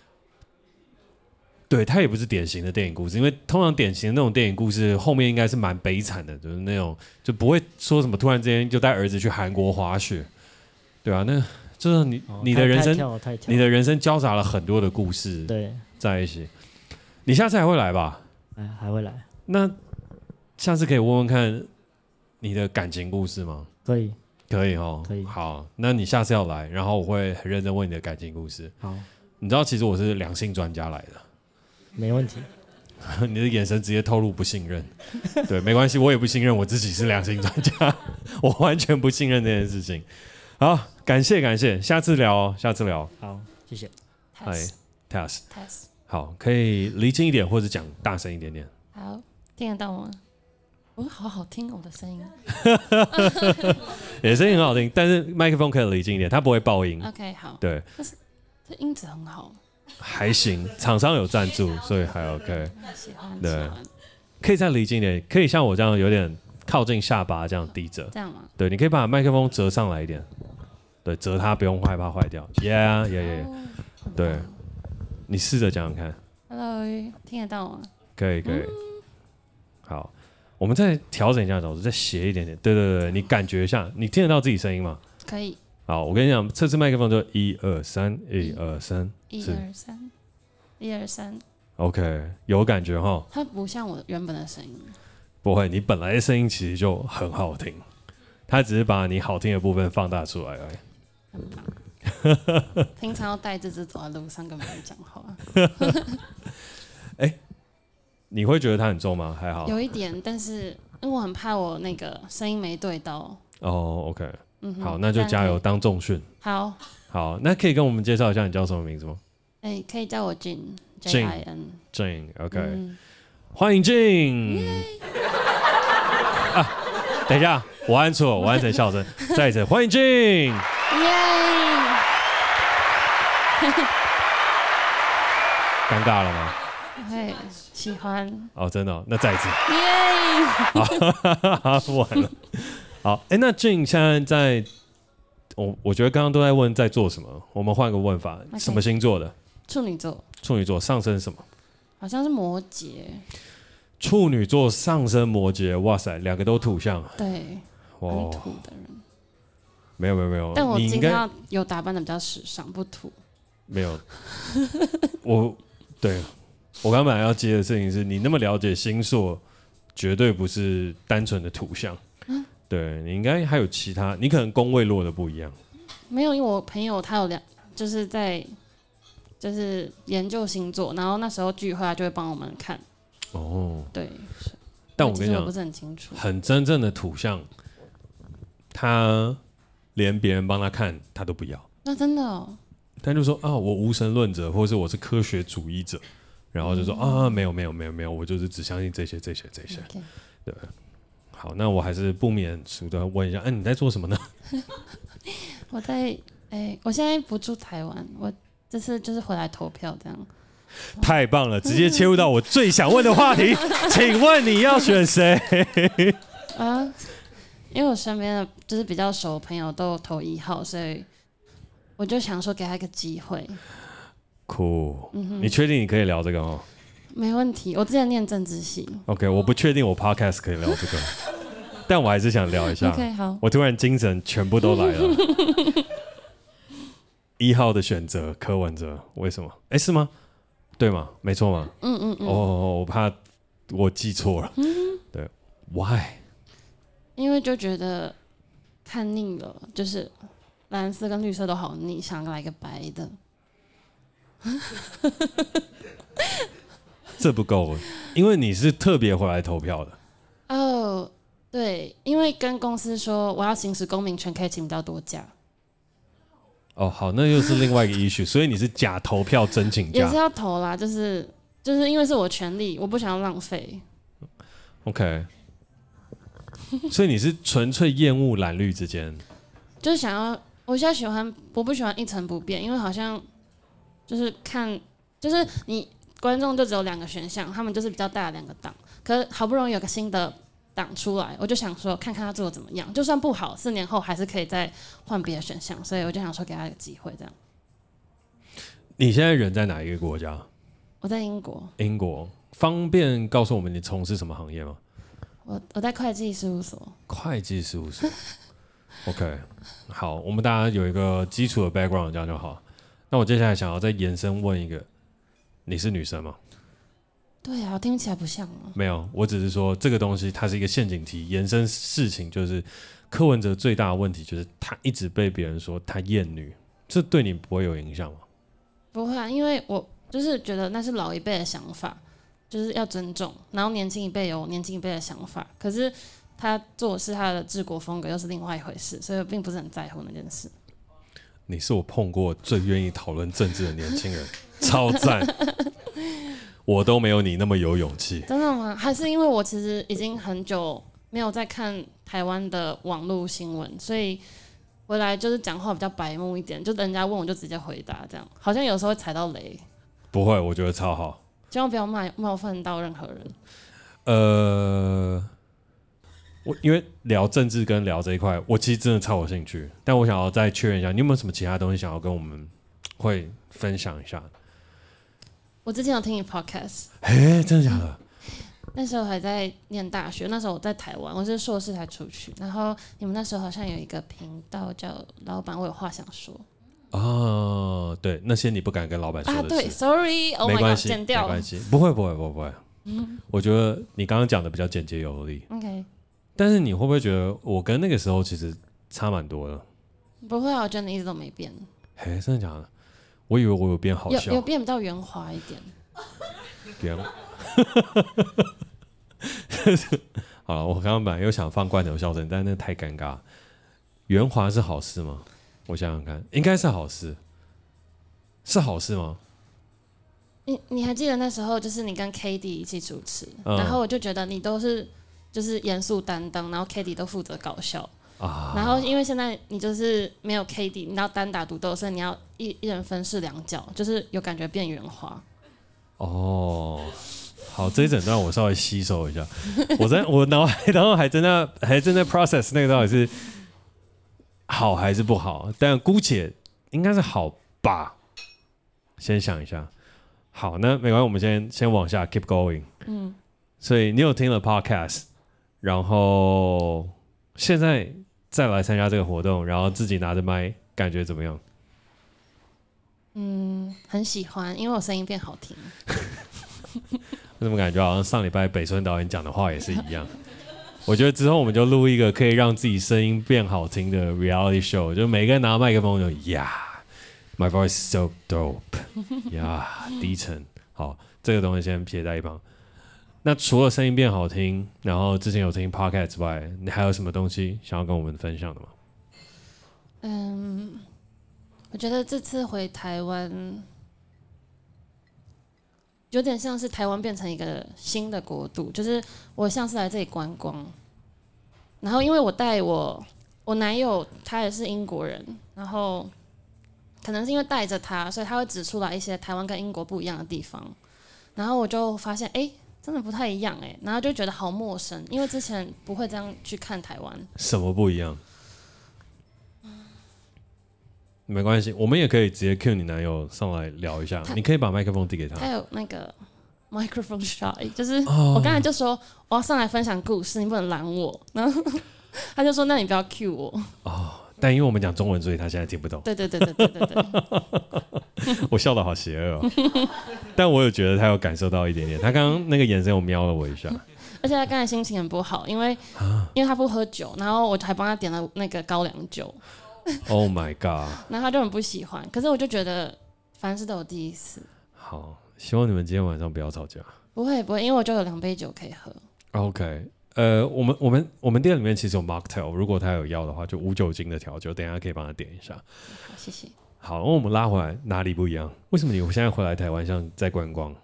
对，它也不是典型的电影故事，因为通常典型的那种电影故事后面应该是蛮悲惨的，就是那种就不会说什么突然之间就带儿子去韩国滑雪，对啊，那就是你、哦、你的人生，你的人生交杂了很多的故事对在一起。你下次还会来吧？ 哎，还会来。 那下次可以问问看你的感情故事吗？ 可以， 可以哦， 可以。 好，那你下次要来，然后我会很认真问你的感情故事。 好， 你知道其实我是两性专家来的， 没问题。 你的眼神直接透露不信任，对，没关系，我也不信任我自己是两性专家，我完全不信任这件事情。好，感谢感谢，下次聊哦，下次聊。 好，谢谢。 嗨 ，Tess， Tess， 好，可以离近一点或者讲大声一点点。 好，听得到吗？我、哦、好好听我的声音， 你的声音很好听，但是麦克风可以离近一点，它不会爆音。 OK， 好。 对， 但是这音质很好。 还行，厂商有赞助，所以还 OK。 喜欢， 对， 喜欢。 可以再离近一点，可以像我这样有点靠近下巴这样低着。 这样吗？ 对，你可以把麦克风折上来一点，对，折它不用害怕坏掉。Yeah yeah yeah， 对，你试着讲讲看。 Hello， 听得到吗？ 可以可以。嗯、好，我们再调整一下角度，再斜一点点。对对对，你感觉一下，你听得到自己声音吗？ 可以。 好，我跟你讲，测试麦克风就一二三，一二三， 一二三，一二三。 OK， 有感觉哈。 它不像我原本的声音。 不会，你本来的声音其实就很好听，它只是把你好听的部分放大出来而已。 很棒。平常要带这只走在路上跟别人讲话。 哎，你会觉得它很重吗？还好。 有一点，但是因为我很怕我那个声音没对到。 哦 ，OK， 嗯哼， 好，那就加油，当重训。 好， 好，那可以跟我们介绍一下你叫什么名字吗？ 哎，可以叫我 Jin，J I N。 Jin，OK，、okay 嗯、 欢迎 Jin。啊，等一下，我按错，我按成笑声，再一次欢迎 Jin。 耶！ 尴尬了吗？ 会喜欢。 哦，真的、哦，那再一次。 耶！ 好，不玩了。好，哎、欸，那 Jin 现在在，我我觉得刚刚都在问在做什么，我们换个问法， Okay. 什么星座的？ 处女座。 处女座上升什么？ 好像是摩羯。 处女座上升摩羯，哇塞，两个都土象。 对，很土的人。 没有没有没有， 但我你应该今天有打扮的比较时尚，不土。 没有，我对我刚本来要接的事情是你那么了解星座，绝对不是单纯的土象。嗯、对你应该还有其他，你可能宫位落的不一样。 没有，因为我朋友他有两，就是在就是研究星座，然后那时候聚会他就会帮我们看。哦，对。 但我跟你讲， 不是很清楚。 很真正的土象，他连别人帮他看他都不要。 那真的哦。 他就说啊，我无神论者，或是我是科学主义者，然后就说、嗯、啊，没有没有没有没有，我就是只相信这些这些这些。Okay. 对，好，那我还是不免俗的问一下，哎、啊，你在做什么呢？ 我在，哎，我现在不住台湾，我这次就是回来投票这样。 太棒了，直接切入到我最想问的话题，请问你要选谁？ 啊，因为我身边的就是比较熟的朋友都投一号，所以。我就想说给他一个机会。 酷、cool 嗯，你确定你可以聊这个吗？ 没问题，我之前念政治系。 OK， 我不确定我 Podcast 可以聊这个，但我还是想聊一下。 OK， 好。 我突然精神全部都来了。一号的选择柯文哲，为什么？哎，是吗？对吗？没错吗？ 嗯嗯嗯。 哦，我怕我记错了。嗯、对 ，Why？ 因为就觉得看腻了，就是。蓝色跟绿色都好腻，想来个白的。 这不够，因为你是特别回来投票的。 哦， oh, 对，因为跟公司说我要行使公民权，可以请比较多假。 哦，好，那又是另外一个 issue， 所以你是假投票真请假。 也是要投啦，就是就是因为是我权利，我不想要浪费。 OK， 所以你是纯粹厌恶蓝绿之间， 就是想要。我现在喜欢，我不喜欢一成不变，因为好像就是看，就是你观众就只有两个选项，他们就是比较大的两个党，可是好不容易有个新的党出来，我就想说看看他做的怎么样，就算不好，四年后还是可以再换别的选项，所以我就想说给他一个机会这样。 你现在人在哪一个国家？ 我在英国。 英国，方便告诉我们你从事什么行业吗？ 我我在会计事务所。 会计事务所。OK， 好，我们大家有一个基础的 background， 这样就好。那我接下来想要再延伸问一个，你是女生吗？ 对啊，听起来不像吗？ 没有，我只是说这个东西它是一个陷阱题，延伸事情就是柯文哲最大的问题就是他一直被别人说他厌女，这对你不会有影响吗？ 不会啊，因为我就是觉得那是老一辈的想法，就是要尊重，然后年轻一辈有年轻一辈的想法，可是。他做的是他的治国风格，又是另外一回事，所以我并不是很在乎那件事。 你是我碰过最愿意讨论政治的年轻人，超赞！我都没有你那么有勇气。 真的吗？还是因为我其实已经很久没有在看台湾的网络新闻，所以回来就是讲话比较白目一点，就人家问我就直接回答，这样好像有时候会踩到雷。 不会，我觉得超好。 希望不要冒冒犯到任何人。 呃。我因为聊政治跟聊这一块，我其实真的超有兴趣，但我想要再确认一下，你有没有什么其他东西想要跟我们会分享一下？ 我之前有听你 podcast， 哎、欸，真的假的？ 那时候还在念大学，那时候我在台湾，我是硕士才出去，然后你们那时候好像有一个频道叫“老板，我有话想说”。 哦，对，那些你不敢跟老板说的事。 啊，对 ，sorry，oh my god，剪掉， 没关系，不会，不会，不会，不会。嗯、我觉得你刚刚讲的比较简洁有力。 OK。 但是你会不会觉得我跟那个时候其实差蛮多的？ 不会啊，我觉得你一直都没变。 嘿，真的假的？我以为我有变好笑， 有有变比较圆滑一点。 变。好了，我刚刚本来又想放罐头笑声，但那太尴尬。圆滑是好事吗？我想想看，应该是好事，是好事吗？ 你你还记得那时候就是你跟 K D 一起主持， 嗯、 然后我就觉得你都是就是严肃担当，然后 K D 都负责搞笑。 啊， 然后因为现在你就是没有 K D， 你要单打独斗，所以你要一一人分饰两角，就是有感觉变圆滑。 哦，好，这一整段我稍微吸收一下。我在我脑海当中还正在还正在 process 那个到底是好还是不好，但姑且应该是好吧。先想一下。好，那没关系，我们先先往下 keep going。嗯，所以你有听了 podcast， 然后现在再来参加这个活动，然后自己拿着麦，感觉怎么样？ 嗯，很喜欢，因为我声音变好听。 我怎么感觉好像上礼拜北村导演讲的话也是一样？我觉得之后我们就录一个可以让自己声音变好听的 reality show， 就每个人拿麦克风就呀。My voice so dope， 呀、yeah, 低沉。好，这个东西先撇在一旁。那除了声音变好听，然后之前有听 podcast 之外，你还有什么东西想要跟我们分享的吗？ 嗯，我觉得这次回台湾，有点像是台湾变成一个新的国度，就是我像是来这里观光。然后因为我带我我男友，他也是英国人，然后。可能是因为带着他，所以他会指出来一些台湾跟英国不一样的地方，然后我就发现，哎、欸，真的不太一样哎、欸，然后就觉得好陌生，因为之前不会这样去看台湾。 什么不一样？没关系，我们也可以直接 cue 你男友上来聊一下，你可以把麦克风递给他。 他有那个 microphone shy， 就是我刚才就说我要上来分享故事，你不能拦我，然后他就说那你不要 cue 我。 哦。但因为我们讲中文，所以他现在听不懂。 对对对对对对对。我笑得好邪恶哦，但我有觉得他有感受到一点点。他刚刚那个眼神，我瞄了我一下。 而且他刚才心情很不好，因为、啊、因为他不喝酒，然后我还帮他点了那个高粱酒。 Oh my god！ 然后他就很不喜欢，可是我就觉得凡事都有第一次。 好，希望你们今天晚上不要吵架。 不会不会，因为我就有两杯酒可以喝。 OK。呃，我们我们我们店里面其实有 mocktail， 如果他有要的话，就无酒精的调酒，等一下可以帮他点一下。 好，谢谢。 好，那我们拉回来，哪里不一样？为什么你现在回来台湾像在观光？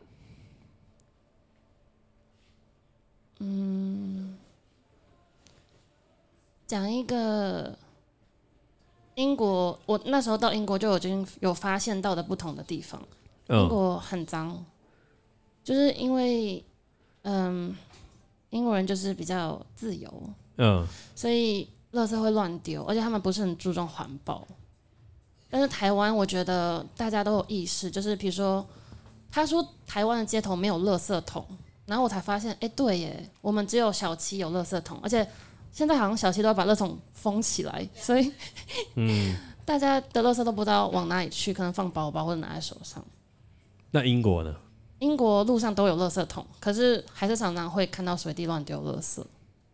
嗯，讲一个英国，我那时候到英国就已经有发现到的不同的地方。 嗯、 英国很脏，就是因为嗯。英国人就是比较自由，嗯，所以垃圾会乱丢，而且他们不是很注重环保。但是台湾，我觉得大家都有意识，就是比如说，他说台湾的街头没有垃圾桶，然后我才发现，哎、欸，对耶，我们只有小七有垃圾桶，而且现在好像小七都要把垃圾桶封起来，所以，嗯，大家的垃圾都不知道往哪里去，可能放包包或者拿在手上。 那英国呢？ 英国路上都有垃圾桶，可是还是常常会看到随地乱丢垃圾。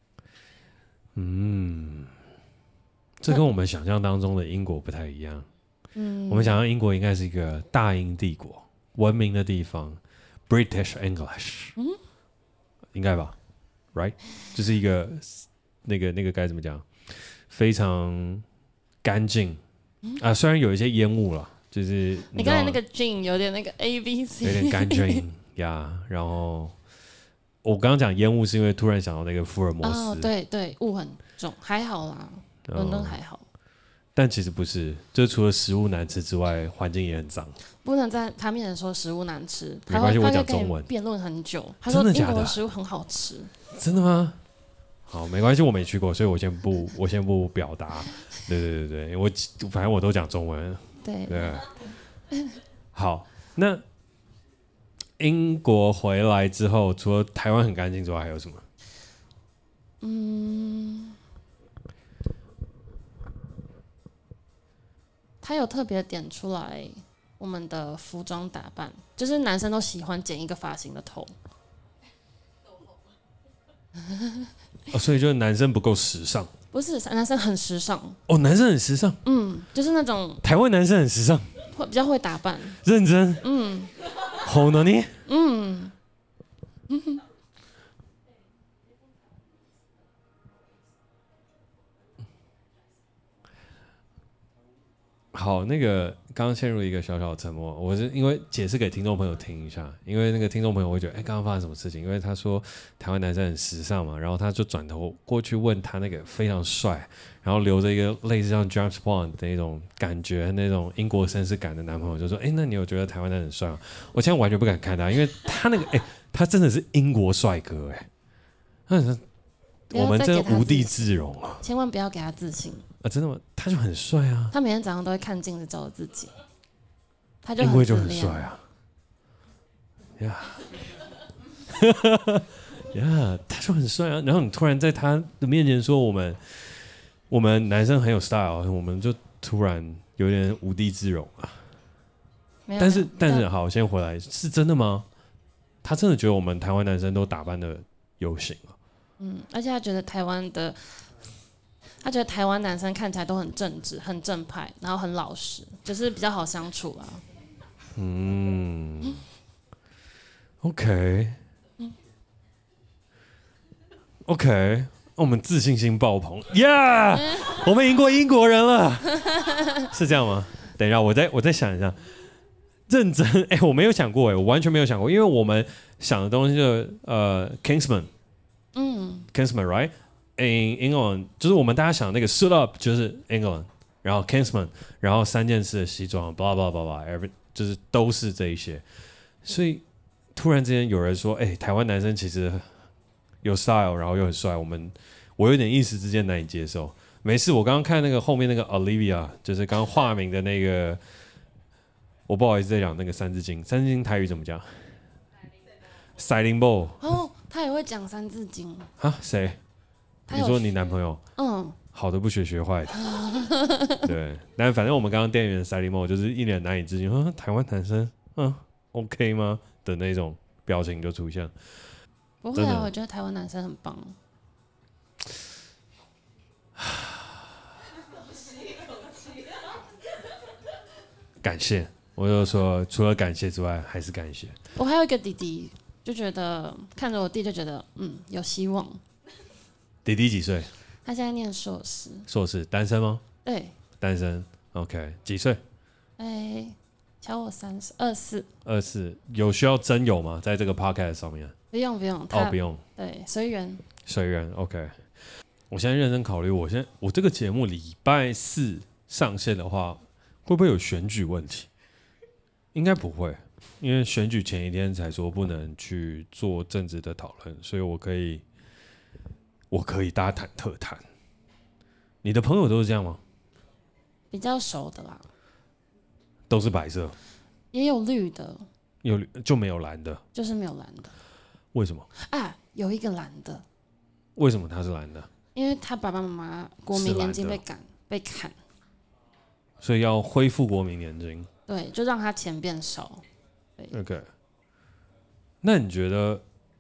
嗯，这跟我们想象当中的英国不太一样。嗯，我们想象英国应该是一个大英帝国文明的地方 ，British English， 嗯，应该吧 ，right？ 就是一个那个那个该怎么讲，非常干净啊，虽然有一些烟雾啦。就是你刚才那个 gin 有点那个 A B C， 有点干净呀。然后我刚刚讲烟雾是因为突然想到那个福尔摩斯， 哦，对对，雾很重，还好啦，伦敦还好。 但其实不是，就除了食物难吃之外，环境也很脏。 不能在他面前说食物难吃， 没关系，我讲中文。 辩论很久，他说英国的食物很好吃。 真的吗？好，没关系，我没去过，所以我先不，我先不表达。对对对对，我反正我都讲中文。 对对，好，那英国回来之后，除了台湾很干净之外，还有什么？ 嗯，他有特别点出来我们的服装打扮，就是男生都喜欢剪一个发型的头。 哦，所以就是男生不够时尚。 不是男生很时尚哦，男生很时尚， 嗯，就是那种台湾男生很时尚， 会比较会打扮， 认真， 嗯， 好呢你， 嗯嗯哼。 好，那个刚刚陷入一个小小的沉默，我是因为解释给听众朋友听一下，因为那个听众朋友会觉得，哎，刚刚发生什么事情？因为他说台湾男生很时尚嘛，然后他就转头过去问他那个非常帅，然后留着一个类似像 James Bond 的那种感觉，那种英国绅士感的男朋友，就说，哎，那你有觉得台湾男生很帅吗？我现在完全不敢看他，因为他那个，哎，他真的是英国帅哥，哎，那我们真的无地自容啊！ 千万不要给他自信啊！真的吗？他就很帅啊！ 他每天早上都会看镜子照自己，他就因为就很自帅啊！呀呀，他就很帅啊！然后你突然在他的面前说我们我们男生很有 style， 我们就突然有点无地自容啊！但是但是好，先回来，是真的吗？他真的觉得我们台湾男生都打扮的有型啊？ 嗯，而且他觉得台湾的，他觉得台湾男生看起来都很正直、很正派，然后很老实，就是比较好相处啦。 嗯 ，OK，OK，、okay. okay. 我们自信心爆棚，Yeah， 我们赢过英国人了，是这样吗？等一下，我再我再想一下，认真，哎、欸，我没有想过，哎，我完全没有想过，因为我们想的东西就是呃 ，Kingsman。嗯 ，Kingsman right in England 就是我们大家想的那个 suit up 就是 England， 然后 Kingsman， 然后三件式的西装 ，blah blah blah blah，every 就是都是这一些，所以突然之间有人说，哎、欸，台湾男生其实有 style， 然后又很帅，我们我有点一时之间难以接受。没事，我刚刚看那个后面那个 Olivia， 就是刚刚化名的那个，我不好意思在讲那个三字经，三字经台语怎么讲？塞林波哦，他也会讲三字经啊？谁？你说你男朋友？嗯，好的不学学坏的。对，但反正我们刚刚店员塞林波就是一脸难以置信，说台湾男生嗯 OK 吗的那种表情就出现。 不会啊，我觉得台湾男生很棒。 感谢，我就说除了感谢之外还是感谢。 我还有一个弟弟。就觉得看着我弟就觉得嗯有希望。 弟弟几岁？ 他现在念硕士。 硕士单身吗？ 对， 单身。OK， 几岁？ 哎、欸，小我三十二四。 二四有需要真友吗？在这个 podcast 上面？ 不用不用。 哦，不用。 对，随缘。 随缘。OK。我现在认真考虑，我现在我这个节目礼拜四上线的话，会不会有选举问题？应该不会。因为选举前一天才说不能去做政治的讨论，所以我可以，我可以大谈特谈。你的朋友都是这样吗？ 比较熟的啦， 都是白色， 也有绿的， 有就没有蓝的， 就是没有蓝的。 为什么？ 啊，有一个蓝的。 为什么他是蓝的？ 因为他爸爸妈妈国民年金被赶被砍， 所以要恢复国民年金。 对，就让他钱变少。 OK， 那你觉得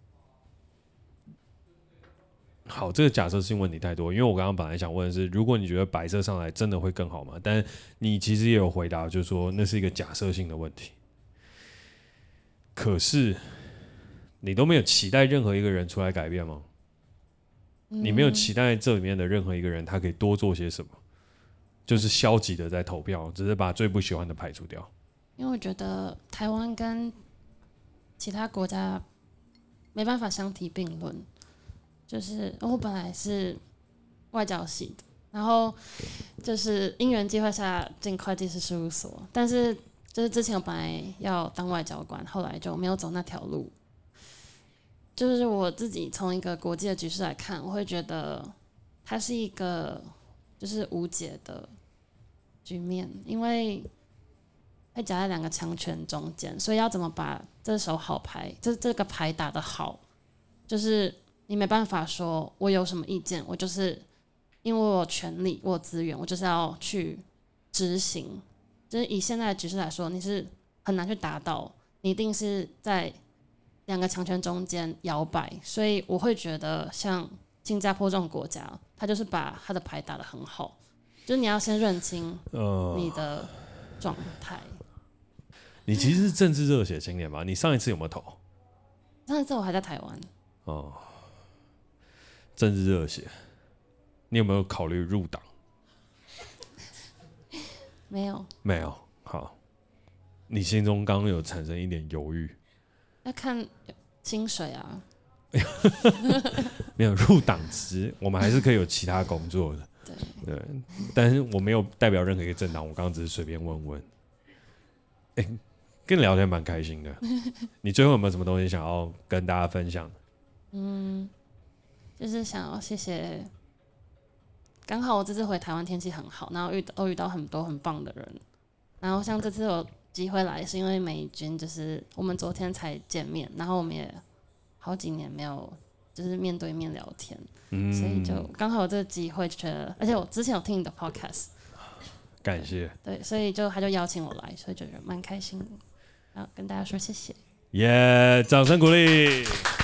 好？这个假设性问题太多，因为我刚刚本来想问的是，如果你觉得白色上来真的会更好吗？但你其实也有回答，就是说那是一个假设性的问题。可是你都没有期待任何一个人出来改变吗？你没有期待这里面的任何一个人他可以多做些什么？就是消极的在投票，只是把最不喜欢的排除掉。 因为我觉得台湾跟其他国家没办法相提并论，就是我本来是外交系的，然后就是因缘际会下进会计师事务所，但是就是之前我本来要当外交官，后来就没有走那条路。就是我自己从一个国际的局势来看，我会觉得它是一个就是无解的局面，因为会夹在两个强权中间，所以要怎么把这手好牌，这这个牌打得好，就是你没办法说我有什么意见，我就是因为我有权利，我有资源，我就是要去执行。就是以现在的局势来说，你是很难去达到，你一定是在两个强权中间摇摆，所以我会觉得像新加坡这种国家，他就是把他的牌打得很好，就是你要先认清你的状态。呃、 你其实是政治热血青年吧？你上一次有没有投？ 上一次我还在台湾。 哦，政治热血，你有没有考虑入党？ 没有， 没有。好，你心中刚刚有产生一点犹豫。 要看薪水啊。 没有入党职，我们还是可以有其他工作的。对，对，但是我没有代表任何一个政党，我刚刚只是随便问问。哎、欸，跟你聊天蛮开心的。你最后有没有什么东西想要跟大家分享？ 嗯，就是想要谢谢。刚好我这次回台湾天气很好，然后遇到都遇到很多很棒的人。然后像这次有机会来，是因为美君，就是我们昨天才见面，然后我们也好几年没有就是面对面聊天，嗯、所以就刚好有这个机会，觉得，而且我之前有听你的 podcast， 感谢， 对，所以就他就邀请我来，所以就觉得蛮开心的，然后跟大家说谢谢， 耶、yeah, 掌声鼓励。